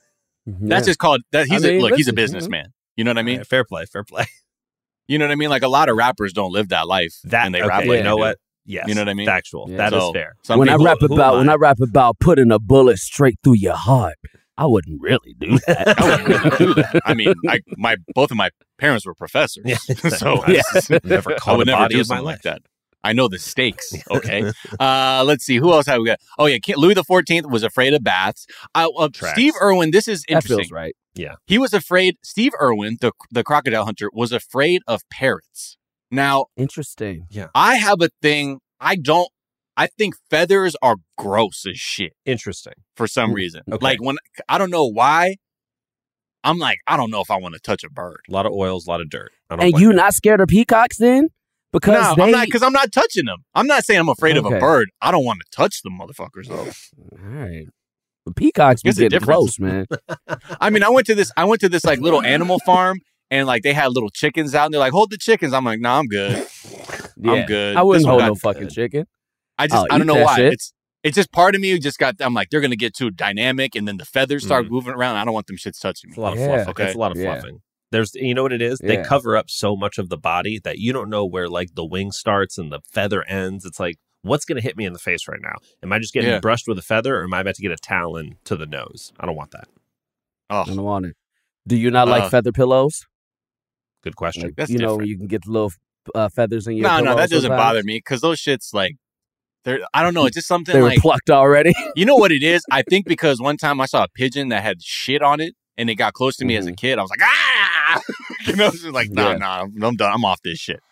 That's just called that. He's I a mean, look. He's a listen, businessman. You know what I mean? All right, fair play. Fair play. You know what I mean? Like a lot of rappers don't live that life. That and they okay, rap you like know they do. what? Yes. You know what I mean? Factual. Yeah. That is So, fair. some When I people- rap who about am when I? I rap about putting a bullet straight through your heart, I wouldn't really do that. I wouldn't really do that. I mean, I my both of my parents were professors, Yeah. so Yeah. I, Never I caught would a never body do in my something life. like that. I know the stakes. Okay. uh, let's see. Who else have we got? Oh yeah, King- Louis the Fourteenth was afraid of bats. Uh, uh, Tracks. Steve Irwin. This is That interesting. feels right. Yeah. He was afraid. Steve Irwin, the the crocodile hunter, was afraid of parrots. Now Interesting. I have a thing. I don't. I think feathers are gross as shit Interesting. for some reason. Okay. Like when I don't know why. I'm like, I don't know if I want to touch a bird. A lot of oils, a lot of dirt. I don't And blame you not scared of peacocks then? Because No, they, I'm not because I'm not touching them. I'm not saying I'm afraid of Okay. a bird. I don't want to touch them motherfuckers though. All right. But peacocks be There's a getting difference. close, man. I mean, I went to this. I went to this like little animal farm, and like they had little chickens out, and they're like, "Hold the chickens." I'm like, "Nah, I'm good. Yeah. I'm good." I wouldn't This one hold got no fucking good. chicken. I just I'll I don't eat know that why. shit. It's it's just part of me who just got. I'm like, they're gonna get too dynamic, and then the feathers start Mm. moving around. I don't want them shits touching me. It's a lot of Yeah. fluff. Okay. It's a lot of Yeah. fluffing. There's, you know what it is? They Yeah. cover up so much of the body that you don't know where like the wing starts and the feather ends. It's like, what's going to hit me in the face right now? Am I just getting Yeah. brushed with a feather, or am I about to get a talon to the nose? I don't want that. Oh, I don't want it. Do you not like Uh, feather pillows? Good question. Like, That's you know, different. you can get the little uh, feathers in your no, no, pillow that doesn't sometimes? bother me because those shits like, they're. I don't know. It's just something They were like plucked already. you know what it is. I think because one time I saw a pigeon that had shit on it, and it got close to me as a Mhm. kid. I was like, ah, you know, it's just like, nah, Yeah. nah, I'm, I'm done. I'm off this shit.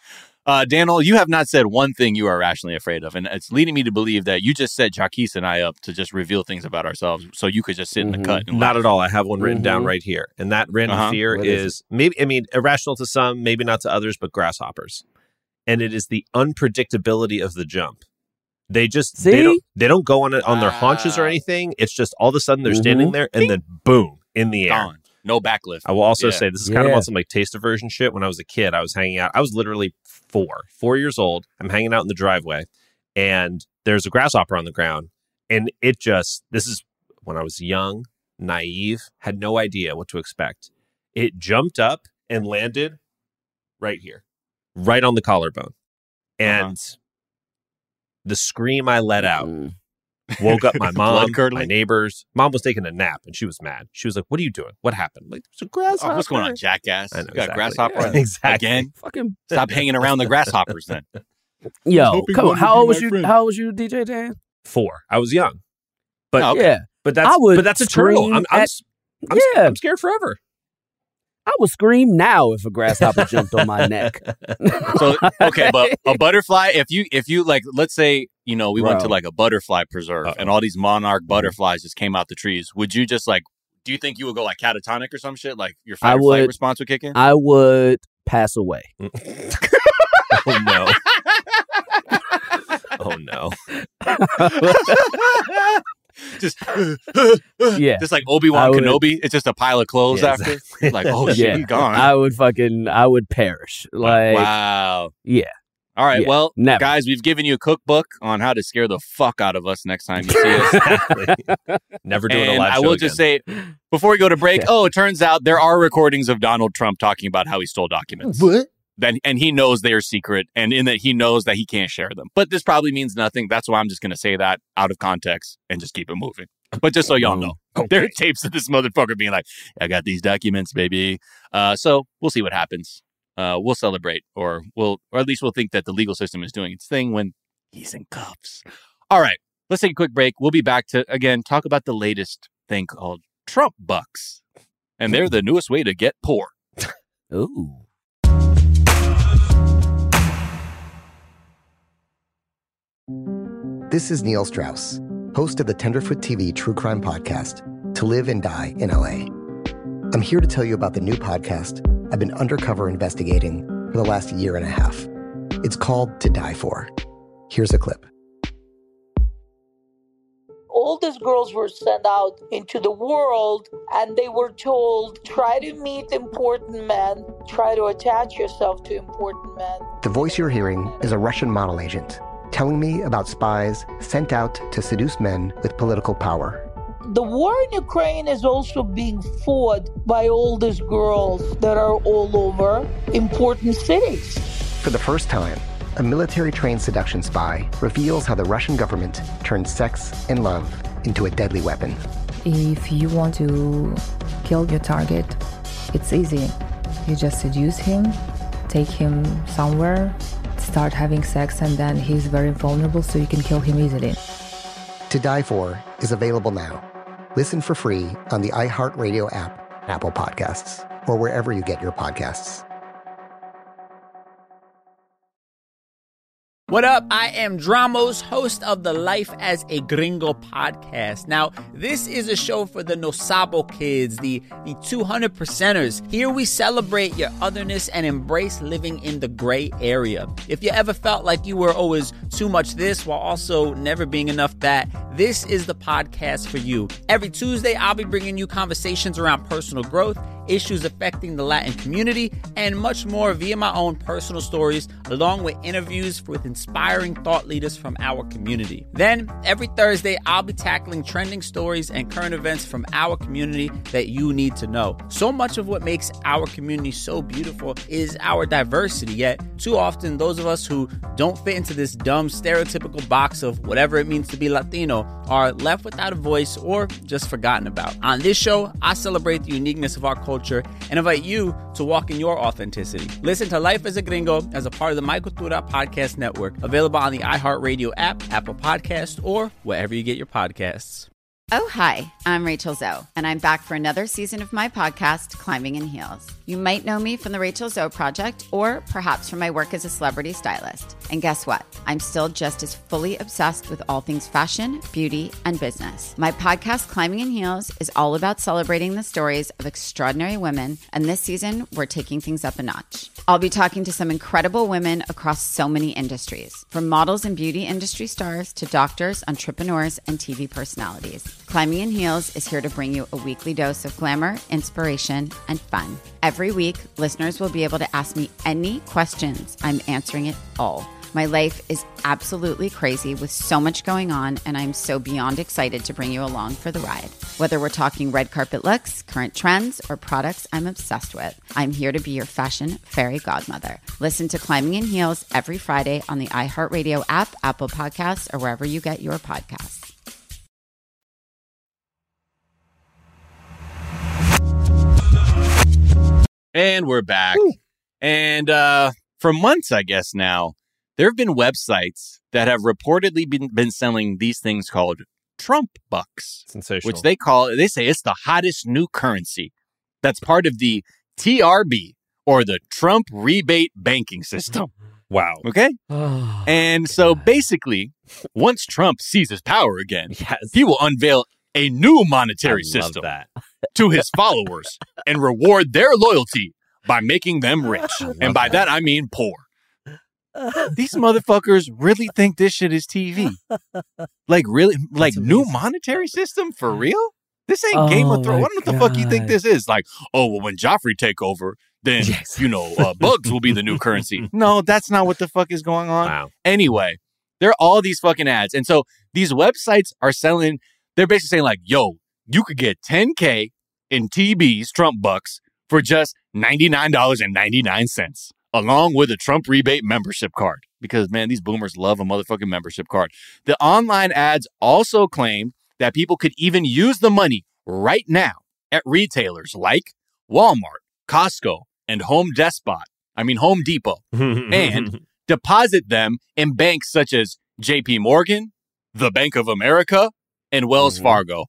Uh, Daniel, you have not said one thing you are rationally afraid of, and it's leading me to believe that you just set Jaquise and I up to just reveal things about ourselves so you could just sit mm-hmm. in the cut. And not laugh. at all. I have one written mm-hmm. down right here. And that random uh-huh. fear is, is maybe, I mean, irrational to some, maybe not to others, but grasshoppers. And it is the unpredictability of the jump. They just, See? they don't, they don't go on it on their haunches or anything. It's just all of a sudden they're mm-hmm. standing there and then boom, in the air. Gone. No backlift. I will also yeah. say this is kind yeah. of on some like taste aversion shit. When I was a kid, I was hanging out. I was literally four, four years old. I'm hanging out in the driveway and there's a grasshopper on the ground. And it just, this is when I was young, naive, had no idea what to expect. It jumped up and landed right here, right on the collarbone. And uh-huh. the scream I let out mm. woke up my mom, my neighbors. Mom was taking a nap and she was mad. She was like, "What are you doing? What happened?" I'm like, there's a grasshopper. Oh, what's going on, jackass? I know, you got exactly. a grasshopper yeah, exactly. again? Fucking stop hanging around the grasshoppers then. Yo, come on. How old was you? Friend. How old was you, D J Dan? Four. I was young. But oh, okay. yeah, but that's but that's eternal. I'm, I'm, at, I'm, yeah. I'm scared forever. I would scream now if a grasshopper jumped on my neck. So okay, but a butterfly, if you if you like, let's say, you know, we Bro. went to like a butterfly preserve Uh-oh. and all these monarch butterflies just came out the trees. Would you just like, do you think you would go like catatonic or some shit? Like your fight or flight response would kick in? I would pass away. Oh no. Oh no. just yeah, just like Obi-Wan would, Kenobi. It's just a pile of clothes yeah, after. Exactly. Like, oh shit, yeah. he's gone. I would fucking, I would perish. Like, wow. Yeah. All right, yeah, well, never. guys, we've given you a cookbook on how to scare the fuck out of us next time you see us. Exactly. Never do it a live I show will again. just say, before we go to break, yeah. oh, it turns out there are recordings of Donald Trump talking about how he stole documents. What? Then, and he knows they are secret, and in that he knows that he can't share them. But this probably means nothing. That's why I'm just going to say that out of context and just keep it moving. But just so y'all know, okay. there are tapes of this motherfucker being like, I got these documents, baby. Uh, so we'll see what happens. Uh, we'll celebrate, or we'll, or at least we'll think that the legal system is doing its thing when he's in cuffs. All right, let's take a quick break. We'll be back to, again, talk about the latest thing called Trump bucks. And they're the newest way to get poor. Ooh. This is Neil Strauss, host of the Tenderfoot T V True Crime Podcast, To Live and Die in L A. I'm here to tell you about the new podcast I've been undercover investigating for the last year and a half. It's called To Die For. Here's a clip. All these girls were sent out into the world and they were told, try to meet important men, try to attach yourself to important men. The voice you're hearing is a Russian model agent telling me about spies sent out to seduce men with political power. The war in Ukraine is also being fought by all these girls that are all over important cities. For the first time, a military-trained seduction spy reveals how the Russian government turned sex and love into a deadly weapon. If you want to kill your target, it's easy. You just seduce him, take him somewhere, start having sex, and then he's very vulnerable, so you can kill him easily. To Die For is available now. Listen for free on the iHeartRadio app, Apple Podcasts, or wherever you get your podcasts. What up? I am Dramos, host of the Life as a Gringo podcast. Now, this is a show for the No Sabo kids, the, the two hundred percenters. Here we celebrate your otherness and embrace living in the gray area. If you ever felt like you were always too much this while also never being enough that, this is the podcast for you. Every Tuesday, I'll be bringing you conversations around personal growth, issues affecting the Latin community, and much more via my own personal stories, along with interviews with inspiring thought leaders from our community. Then, every Thursday, I'll be tackling trending stories and current events from our community that you need to know. So much of what makes our community so beautiful is our diversity, yet too often those of us who don't fit into this dumb stereotypical box of whatever it means to be Latino are left without a voice or just forgotten about. On this show, I celebrate the uniqueness of our culture and invite you to walk in your authenticity. Listen to Life as a Gringo as a part of the My Cultura Podcast Network, available on the iHeartRadio app, Apple Podcast, or wherever you get your podcasts. Oh, hi, I'm Rachel Zoe, and I'm back for another season of my podcast, Climbing in Heels. You might know me from the Rachel Zoe Project, or perhaps from my work as a celebrity stylist. And guess what? I'm still just as fully obsessed with all things fashion, beauty, and business. My podcast, Climbing in Heels, is all about celebrating the stories of extraordinary women, and this season, we're taking things up a notch. I'll be talking to some incredible women across so many industries, from models and beauty industry stars to doctors, entrepreneurs, and T V personalities. Climbing in Heels is here to bring you a weekly dose of glamour, inspiration, and fun. Every week, listeners will be able to ask me any questions. I'm answering it all. My life is absolutely crazy with so much going on, and I'm so beyond excited to bring you along for the ride. Whether we're talking red carpet looks, current trends, or products I'm obsessed with, I'm here to be your fashion fairy godmother. Listen to Climbing in Heels every Friday on the iHeartRadio app, Apple Podcasts, or wherever you get your podcasts. And we're back. Ooh. And uh, for months, I guess now, there have been websites that have reportedly been, been selling these things called Trump bucks. Sensational. Which they call, they say it's the hottest new currency. That's part of the T R B, or the Trump rebate banking system. Wow. Okay? Oh, and so God. Basically, once Trump seizes power again, yes. he will unveil a new monetary I system love that. to his followers and reward their loyalty by making them rich. And by that, I mean poor. These motherfuckers really think this shit is T V. Like, really? Like, new monetary system? For real? This ain't oh, Game of Thrones. What the fuck you think this is? Like, oh, well, when Joffrey take over, then, yes. you know, uh, bugs will be the new currency. No, that's not what the fuck is going on. Wow. Anyway, there are all these fucking ads. And so these websites are selling, they're basically saying like, yo, you could get ten K in T Bs, Trump bucks, for just ninety-nine dollars and ninety-nine cents, along with a Trump rebate membership card. Because, man, these boomers love a motherfucking membership card. The online ads also claim that people could even use the money right now at retailers like Walmart, Costco, and Home Depot. I mean, Home Depot. And deposit them in banks such as J P Morgan, the Bank of America, and Wells mm-hmm. Fargo.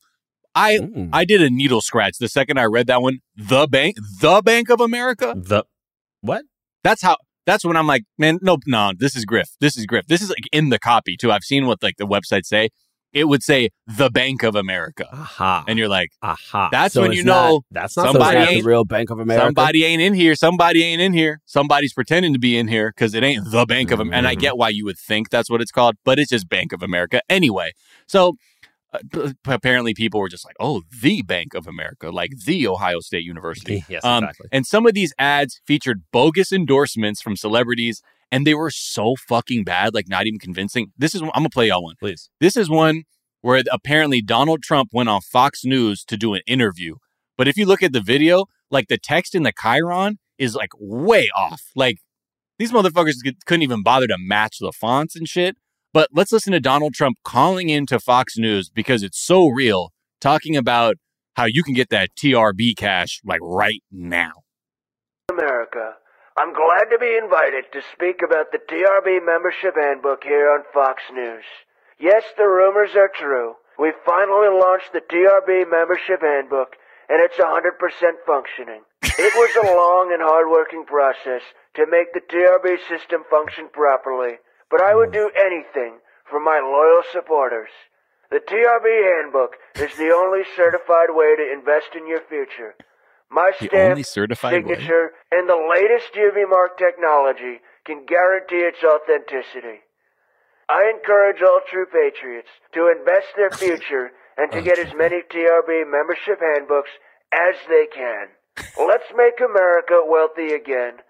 I mm. I did a needle scratch the second I read that one. The bank, the Bank of America. The what? That's how. That's when I'm like, man, no, no, this is grift. This is grift. This is like in the copy too. I've seen what like the websites say. It would say the Bank of America. Aha. And you're like, aha. That's so when you know not, that's not somebody so ain't the real Bank of America. Somebody ain't in here. Somebody ain't in here. Somebody's pretending to be in here because it ain't the Bank of America. And I get why you would think that's what it's called, but it's just Bank of America anyway. So uh, apparently people were just like, oh, the Bank of America, like the Ohio State University. Yes, um, exactly. And some of these ads featured bogus endorsements from celebrities, and they were so fucking bad, like not even convincing. This is, I'm going to play y'all one. Please. This is one where apparently Donald Trump went on Fox News to do an interview. But if you look at the video, like the text in the chyron is like way off. Like these motherfuckers couldn't even bother to match the fonts and shit. But let's listen to Donald Trump calling into Fox News because it's so real, talking about how you can get that T R B cash like right now. America, I'm glad to be invited to speak about the T R B membership handbook here on Fox News. Yes, the rumors are true. We finally launched the T R B membership handbook, and it's one hundred percent functioning. It was a long and hard-working process to make the T R B system function properly, but I would do anything for my loyal supporters. The T R B handbook is the only certified way to invest in your future. My stamp, signature, way? and the latest U V mark technology can guarantee its authenticity. I encourage all true patriots to invest their future and to get as many T R B membership handbooks as they can. Let's make America wealthy again.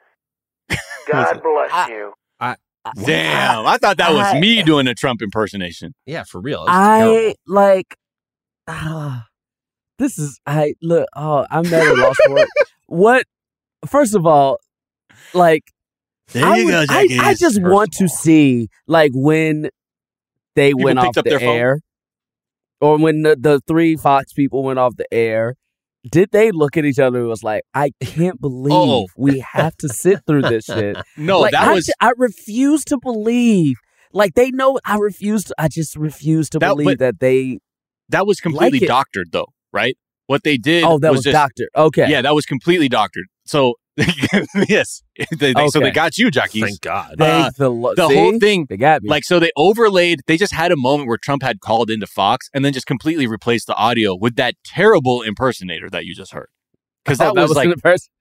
God bless I, you. I, Damn, I thought that was I, me doing a Trump impersonation. Yeah, for real. I terrible. like. Uh, this is I look. Oh, I'm never lost for it. What? First of all, like. There I, you would, go, I, I just want to see, like, when they people went off the air, or when the, the three Fox people went off the air, did they look at each other and was like, I can't believe oh. we have to sit through this shit? No, like, that I, was... I refuse to believe. Like, they know I refuse to, I just refuse to that, believe that they That was completely Like it. doctored, though, right? What they did. Oh, that was, was just, doctored. Okay. Yeah, that was completely doctored. So, yes. They, they, So Okay. they got you, Jackie. Thank God. Thank Uh, the lo- the See? whole thing. They got me. Like, so they overlaid, they just had a moment where Trump had called into Fox and then just completely replaced the audio with that terrible impersonator that you just heard. Because that, Oh, was, like, the person.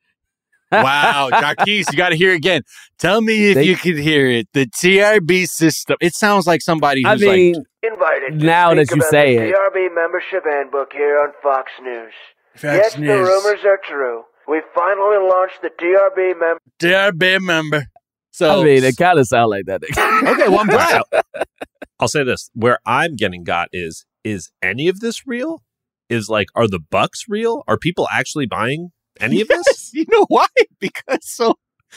wow, Jacques, you got to hear it again. Tell me if They- you could hear it. The T R B system. It sounds like somebody I who's mean, like, Invited to now speak that you about say the it. T R B membership handbook here on Fox News. Fox yes, the News. rumors are true. We finally launched the T R B member. T R B member. So, I mean, it kind of sounds like that. okay, well, I'm glad. I'll say this: where I'm getting got is is any of this real? Is like, are the Bucks real? Are people actually buying any of this? You know why? Because so,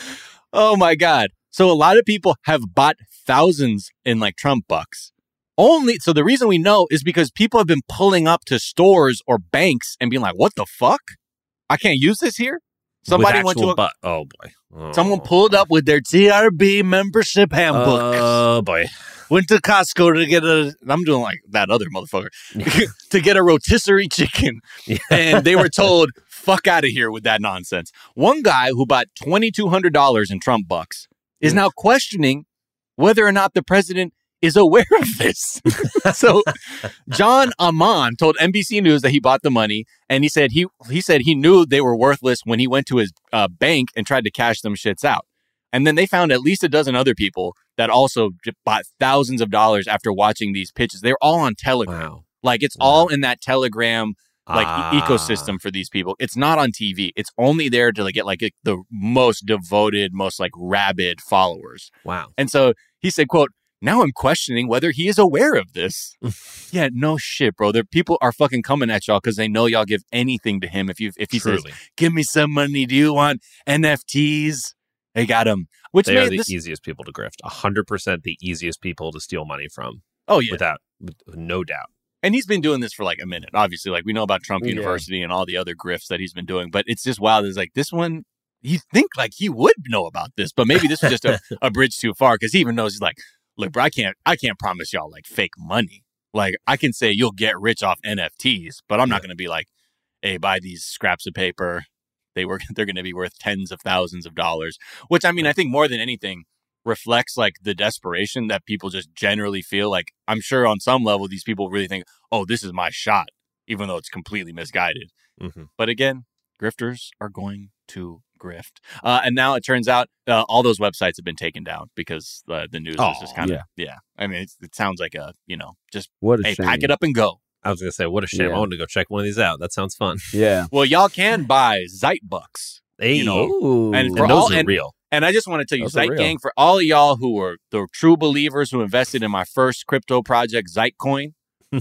oh my God. So a lot of people have bought thousands in like Trump bucks. Only so the reason we know is because people have been pulling up to stores or banks and being like, "What the fuck? I can't use this here." Somebody With went to actual a, bu- oh boy, oh. someone pulled up with their T R B membership handbook. Oh boy, went to Costco to get a. I'm doing like that other motherfucker to get a rotisserie chicken, and they were told, "Fuck out of here with that nonsense." One guy who bought twenty-two hundred dollars in Trump bucks is now questioning whether or not the president is aware of this. So John Amman told N B C News that he bought the money, and he said he he said he knew they were worthless when he went to his uh, bank and tried to cash them shits out. And then they found at least a dozen other people that also j- bought thousands of dollars after watching these pitches. They're all on Telegram. Wow. Like it's all in that Telegram like e- Ah. ecosystem for these people. It's not on T V. It's only there to like, get like the most devoted, most like rabid followers. Wow. And so he said, quote, "Now I'm questioning whether he is aware of this." Yeah, no shit, bro. There people are fucking coming at y'all because they know y'all give anything to him. If you if he Truly. says, "Give me some money," do you want N F Ts? They got him. Which They made are the this, easiest people to grift. A hundred percent the easiest people to steal money from. Oh yeah, without with, no doubt. and he's been doing this for like a minute. Obviously, like we know about Trump Yeah. University and all the other grifts that he's been doing, but it's just wild. It's like this one. You think like he would know about this, but maybe this was just a, a bridge too far because he even knows he's like, look, bro, I can't, I can't promise y'all like fake money. Like I can say you'll get rich off N F Ts, but I'm not going to be like, hey, buy these scraps of paper. They were, they're going to be worth tens of thousands of dollars. Which I mean, I think more than anything reflects like the desperation that people just generally feel. Like I'm sure on some level these people really think, oh, this is my shot, even though it's completely misguided. Mm-hmm. But again, grifters are going to grift. Uh, and now it turns out uh, all those websites have been taken down because uh, the news Oh, is just kind of, yeah. yeah. I mean, it's, it sounds like a, you know, just, What a hey, shame. pack it up and go. I was gonna say, what a shame. Yeah. I wanted to go check one of these out. That sounds fun. Yeah. Well, y'all can buy Zeit bucks, Hey, you know, Ooh. and and for those all, are and, real. and I just want to tell you, Those are Zeit real. Gang, for all of y'all who were the true believers who invested in my first crypto project, Zeitcoin,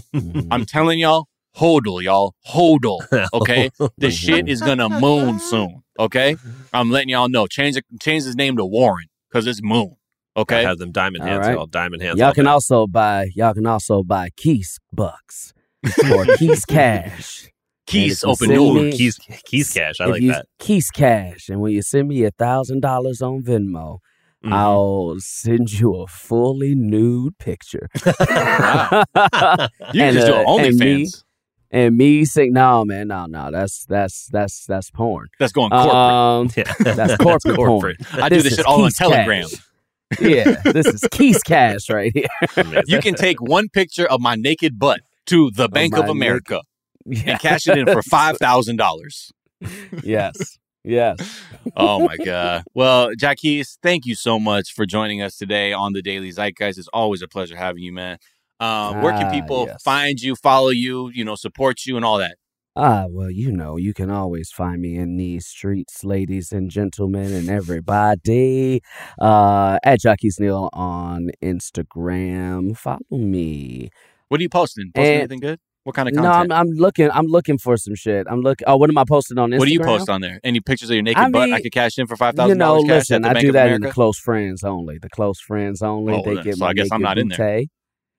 I'm telling y'all, hodl, y'all, hodl, okay? The shit is gonna moon soon, okay? I'm letting y'all know. Change it, change his name to Warren because it's moon, I okay? have them diamond All hands. right. All diamond hands. Y'all all can day. also buy. Y'all can also buy Keys bucks or Keys cash. Keys And if you open send door. me- keys, keys cash. I if like you- that. Keys cash, and when you send me a thousand dollars on Venmo, Mhm. I'll send you a fully nude picture. Wow. You can And, just do uh, an and me- OnlyFans. And me saying, no, man, no, no, that's that's that's that's porn. That's going corporate. Um, Yeah. that's corporate, corporate. porn. I do this is shit all on Keys Telegram. Cash. Yeah, this is Keys Cash right here. Amazing. You can take one picture of my naked butt to the Bank my of America Yeah. and cash it in for five thousand dollars. Yes, yes. Oh my God. Well, Jacques, thank you so much for joining us today on the Daily Zeitgeist. It's always a pleasure having you, man. Um, where can Ah, people yes. find you, follow you, you know, support you and all that? Ah, well, you know, you can always find me in these streets, ladies and gentlemen, and everybody. Uh, at Jacques Neal on Instagram. Follow me. What are you posting? Posting And- anything good? What kind of No, content? I'm, I'm looking. I'm looking for some shit. I'm looking. Oh, what am I posting on Instagram? What do you post on there? Any pictures of your naked I butt I mean, could cash in for five You thousand know, dollars cash listen, at the I Bank do of that in America? the close friends only. The close friends only. Oh, they then- get so my I guess I'm naked not in there. booty.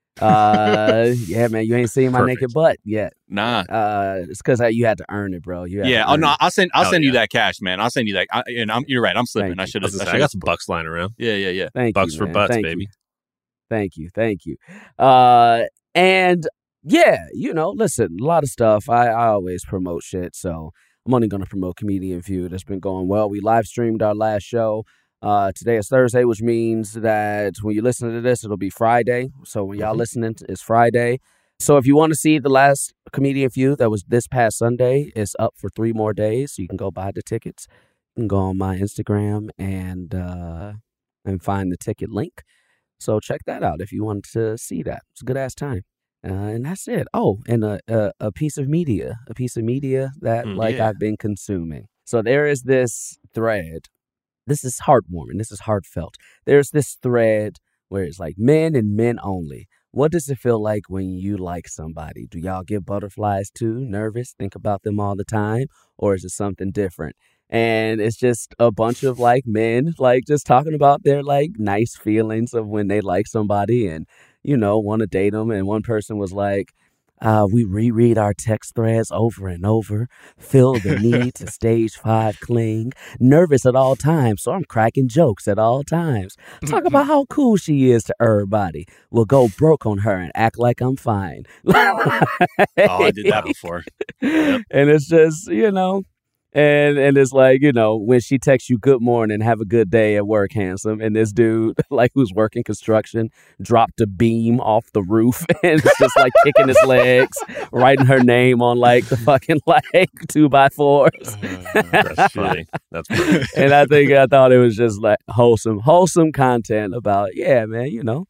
Uh, yeah, man, you ain't seen my Perfect. naked butt yet. Nah. Uh, it's because you had to earn it, bro. You had Yeah. to Oh earn no, it. I'll send. I'll Hell send you yeah. that cash, man. I'll send you that. I, and I'm. You're right. I'm slipping. Thank I you. should I, have. was gonna say, I got some bucks lying around. Yeah, yeah, yeah. Thank Bucks you, for man. butts, Thank baby. You. Thank you, thank you. Uh, and yeah, you know, listen, a lot of stuff. I, I always promote shit, so I'm only going to promote Comedian View. That's been going well. We live streamed our last show. Uh, today is Thursday, which means that when you listen to this, it'll be Friday. So when y'all mm-hmm. listening, it's Friday. So if you want to see the last Comedian View that was this past Sunday, it's up for three more days. So you can go buy the tickets. You can go on my Instagram and uh, and find the ticket link. So check that out if you want to see that. It's a good ass time. Uh, and that's it. Oh, and a, a a piece of media, a piece of media that mm, like yeah. I've been consuming. So there is this thread. This is heartwarming. This is heartfelt. There's this thread where it's like men and men only. What does it feel like when you like somebody? Do y'all get butterflies too? Nervous? Think about them all the time? Or is it something different? And it's just a bunch of like men, like just talking about their like nice feelings of when they like somebody and, you know, want to date them. And one person was like, uh, we reread our text threads over and over, feel the need to stage five cling, nervous at all times. So I'm cracking jokes at all times. Talk about how cool she is to everybody. We'll go broke on her and act like I'm fine. Oh, I did that before. Yep. And it's just, you know. And and it's like, you know, when she texts you good morning, have a good day at work, handsome. And this dude, like, who's working construction, dropped a beam off the roof and it's just like kicking his legs, writing her name on like the fucking like two by fours. Uh, that's funny. That's funny. And I think I thought it was just like wholesome, wholesome content about, yeah, man, you know.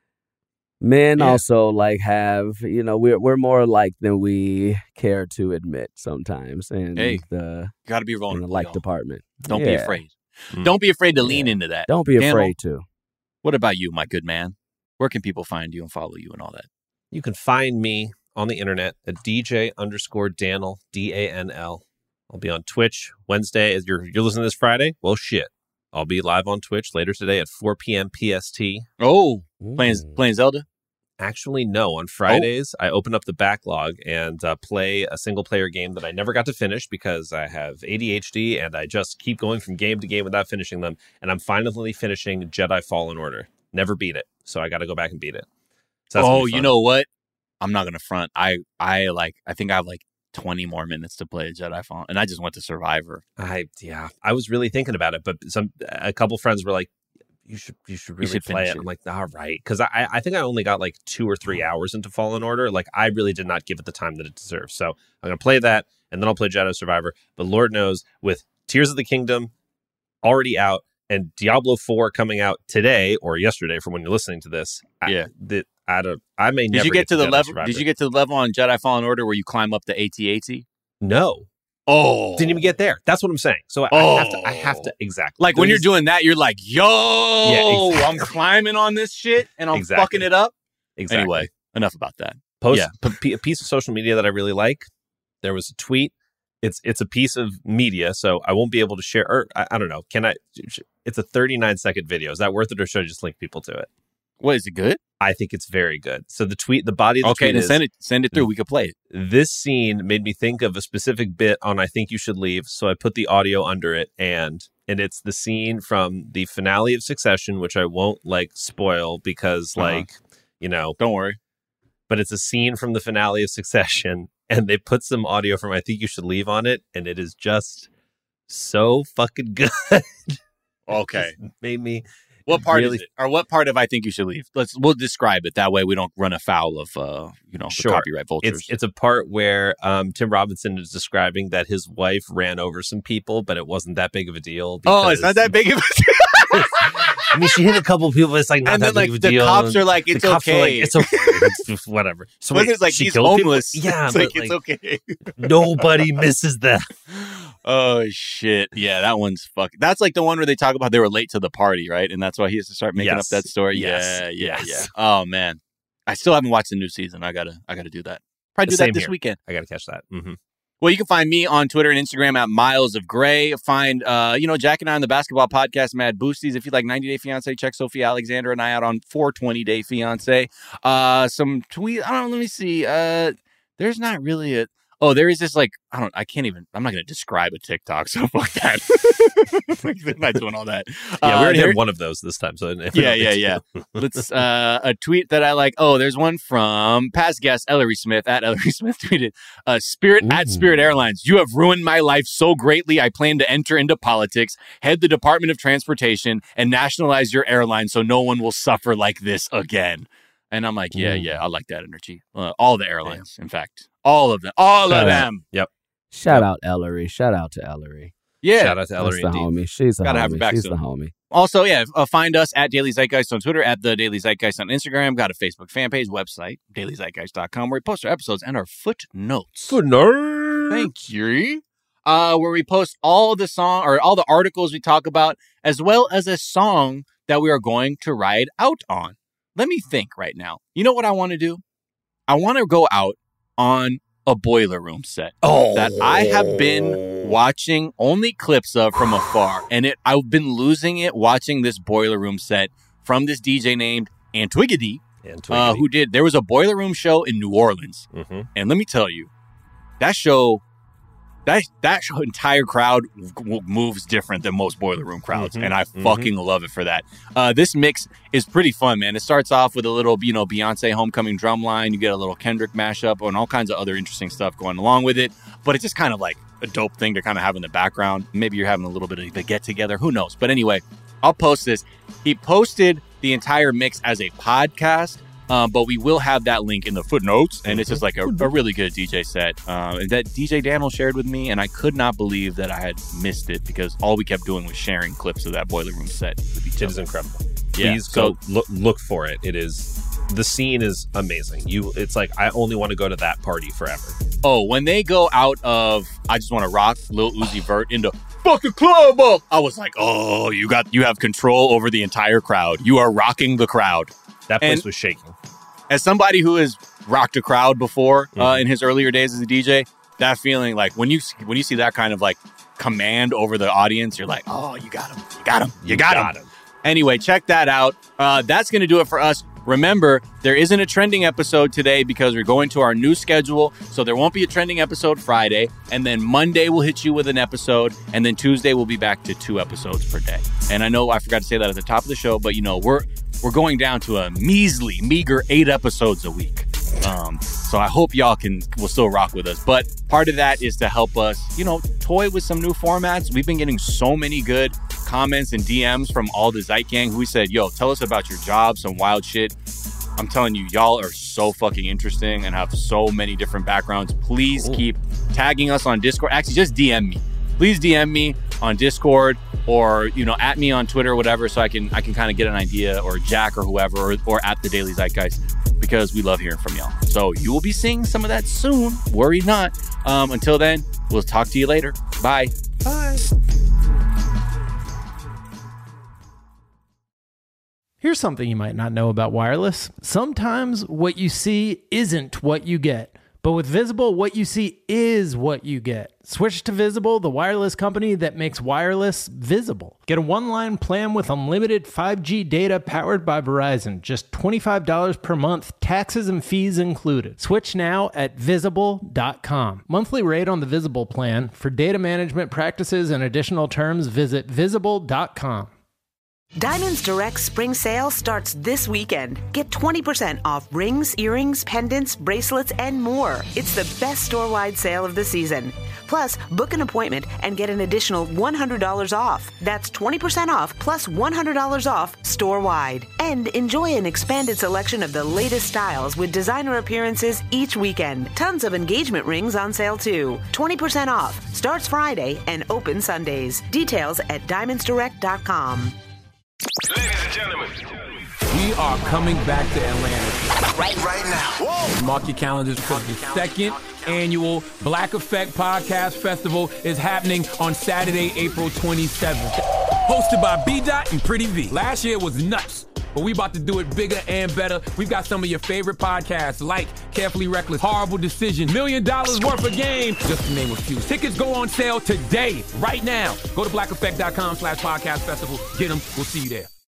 Men yeah. also like have, you know, we're we're more alike than we care to admit sometimes. And hey, the got to be vulnerable. In the like y'all. department. Don't yeah. be afraid. Mm. Don't be afraid to yeah. lean into that. Don't be Daniel, afraid to. What about you, my good man? Where can people find you and follow you and all that? You can find me on the internet at D J underscore Danel, D A N L. I'll be on Twitch Wednesday. As you're you're listening to this Friday, well, shit. I'll be live on Twitch later today at four p.m. P S T. Oh, playing playing Zelda? Actually, no. On Fridays, oh. I open up the backlog and uh, play a single-player game that I never got to finish because I have A D H D and I just keep going from game to game without finishing them. And I'm finally finishing Jedi Fallen Order. Never beat it, so I got to go back and beat it. So oh, you know what? I'm not gonna front. I I like. I think I have like twenty more minutes to play Jedi Fallen, and I just went to Survivor. I yeah. I was really thinking about it, but some a couple friends were like, You should you should really you should play it. it. I'm like, all right. Because I, I think I only got like two or three hours into Fallen Order. Like, I really did not give it the time that it deserves. So I'm going to play that, and then I'll play Jedi Survivor. But Lord knows, with Tears of the Kingdom already out, and Diablo four coming out today, or yesterday from when you're listening to this, yeah. I, that, I, don't, I may did never you get, get to the Jedi level? Survivor. Did you get to the level on Jedi Fallen Order where you climb up the AT-AT? No. Oh, didn't even get there. That's what I'm saying. So I, oh. I have to. I have to exactly. Like when you're doing that, you're like, "Yo, yeah, exactly. I'm climbing on this shit and I'm exactly. fucking it up." Exactly. Anyway, enough about that. Post yeah. p- a piece of social media that I really like. There was a tweet. It's it's a piece of media, so I won't be able to share. Or I, I don't know. Can I? It's a thirty-nine second video. Is that worth it, or should I just link people to it? What, is it good? I think it's very good. So the tweet, the body of the okay, tweet then is, send it send it through. We could play it. This scene made me think of a specific bit on I Think You Should Leave, so I put the audio under it, and and it's the scene from the finale of Succession, which I won't like spoil because uh-huh. like, you know, don't worry. But it's a scene from the finale of Succession, and they put some audio from I Think You Should Leave on it, and it is just so fucking good. Okay. It made me What part really, is it? Or what part of I Think You Should Leave? Let's we'll describe it. That way we don't run afoul of uh, you know, sure. the copyright vultures. It's it's a part where um, Tim Robinson is describing that his wife ran over some people, but it wasn't that big of a deal. Because, oh, it's not that big of a deal. I mean, she hit a couple of people. It's like not and that then, big like, of a the deal. cops are like, it's okay. Like, it's okay. It's just whatever. So wait, wait, it's like she he's killed homeless. People? Yeah, it's but like, like it's okay. Nobody misses that. Oh shit! Yeah, that one's fuck. That's like the one where they talk about they were late to the party, right? And that's why he has to start making yes. up that story. Yes. Yeah, yeah, yes. yeah. Oh man, I still haven't watched the new season. I gotta, I gotta do that. Probably do Same that this here. weekend. I gotta catch that. Mm-hmm. Well, you can find me on Twitter and Instagram at Miles of Gray. Find, uh, you know, Jack and I on the basketball podcast, Mad Boosties. If you like ninety Day Fiancé, check Sophie Alexander and I out on four twenty Day Fiancé. Uh, some tweet. I don't know. Let me see. Uh, there's not really a. Oh, there is this like, I don't, I can't even, I'm not going to describe a TikTok, so fuck that. I'm not doing all that. Yeah, we Uh, already there- had one of those this time. So if we yeah, don't yeah, need yeah. to- Let's uh, a tweet that I like. Oh, there's one from past guest Ellery Smith at Ellery Smith tweeted, uh, "Spirit at Spirit Airlines, you have ruined my life so greatly. I plan to enter into politics, head the Department of Transportation, and nationalize your airline so no one will suffer like this again." And I'm like, yeah, Mm. yeah, I like that energy. Uh, all the airlines, in fact, all of them, all Shout of out. them. Yep. Shout out Ellery. Shout out to Ellery. Yeah. Shout out to Ellery That's the indeed. homie. She's the Gotta homie. have her back She's soon. the homie. Also, yeah, uh, find us at Daily Zeitgeist on Twitter, at The Daily Zeitgeist on Instagram. Got a Facebook fan page, website, daily zeitgeist dot com, where we post our episodes and our footnotes. Footnotes. Thank you. Uh, where we post all the song or all the articles we talk about, as well as a song that we are going to ride out on. Let me think right now. You know what I want to do? I want to go out on a Boiler Room set Oh. that I have been watching only clips of from afar, and it I've been losing it watching this Boiler Room set from this D J named Antwiggity, uh, who did. There was a Boiler Room show in New Orleans, Mhm. and let me tell you, that show. That that show, entire crowd w- moves different than most Boiler Room crowds, Mhm. and I Mhm. fucking love it for that. Uh, this mix is pretty fun, man. It starts off with a little, you know, Beyonce homecoming drum line. You get a little Kendrick mashup and all kinds of other interesting stuff going along with it. But it's just kind of like a dope thing to kind of have in the background. Maybe you're having a little bit of a get together. Who knows? But anyway, I'll post this. He posted the entire mix as a podcast. Um, but we will have that link in the footnotes, and it's just like a, a really good D J set uh, that D J Daniel shared with me, and I could not believe that I had missed it because all we kept doing was sharing clips of that Boiler Room set with each It other. is incredible. Yeah, Please so- go look, look for it. It is the scene is amazing. You, it's like I only want to go to that party forever. Oh, when they go out of I Just Want to Rock, Lil Uzi Vert into fuck the club up, I was like, oh, you got you have control over the entire crowd. You are rocking the crowd. That place And- was shaking. As somebody who has rocked a crowd before uh, Mhm. in his earlier days as a D J, that feeling like when you when you see that kind of like command over the audience, you're like, oh, you got him, you got him, you, got, got him. him. Anyway, check that out. Uh, that's going to do it for us. Remember, there isn't a trending episode today because we're going to our new schedule. So there won't be a trending episode Friday. And then Monday we'll hit you with an episode. And then Tuesday we'll be back to two episodes per day. And I know I forgot to say that at the top of the show, but you know, we're we're going down to a measly, meager eight episodes a week. Um, so I hope y'all can will still rock with us. But part of that is to help us, you know, toy with some new formats. We've been getting so many good comments and D Ms from all the Zeit Gang who said, yo, tell us about your job, some wild shit. I'm telling you, y'all are so fucking interesting and have so many different backgrounds. Please Cool. keep tagging us on Discord. Actually, just D M me. Please D M me on Discord or, you know, at me on Twitter or whatever, so I can I can kind of get an idea, or Jack or whoever, or, or at the Daily Zeitgeist, because we love hearing from y'all. So you will be seeing some of that soon. Worry not. Um, until then, we'll talk to you later. Bye. Bye. Here's something you might not know about wireless. Sometimes what you see isn't what you get. But with Visible, what you see is what you get. Switch to Visible, the wireless company that makes wireless visible. Get a one-line plan with unlimited five G data powered by Verizon. Just twenty-five dollars per month, taxes and fees included. Switch now at visible dot com. Monthly rate on the Visible plan. For data management practices and additional terms, visit visible dot com. Diamonds Direct Spring Sale starts this weekend. Get twenty percent off rings, earrings, pendants, bracelets, and more. It's the best store-wide sale of the season. Plus, book an appointment and get an additional one hundred dollars off. That's twenty percent off plus one hundred dollars off store-wide. And enjoy an expanded selection of the latest styles with designer appearances each weekend. Tons of engagement rings on sale too. twenty percent off. Starts Friday and open Sundays. Details at diamonds direct dot com. Ladies and gentlemen, We are coming back to Atlanta. right, right now. Whoa. Mark your calendars because the second annual Black Effect Podcast Festival is happening on Saturday, April twenty-seventh. Hosted by B Dot and Pretty V. Last year was nuts, but we about to do it bigger and better. We've got some of your favorite podcasts like Carefully Reckless, Horrible Decision, Million Dollars Worth of Game, just to name a few. Tickets go on sale today, right now. Go to black effect dot com slash podcast festival. Get them. We'll see you there.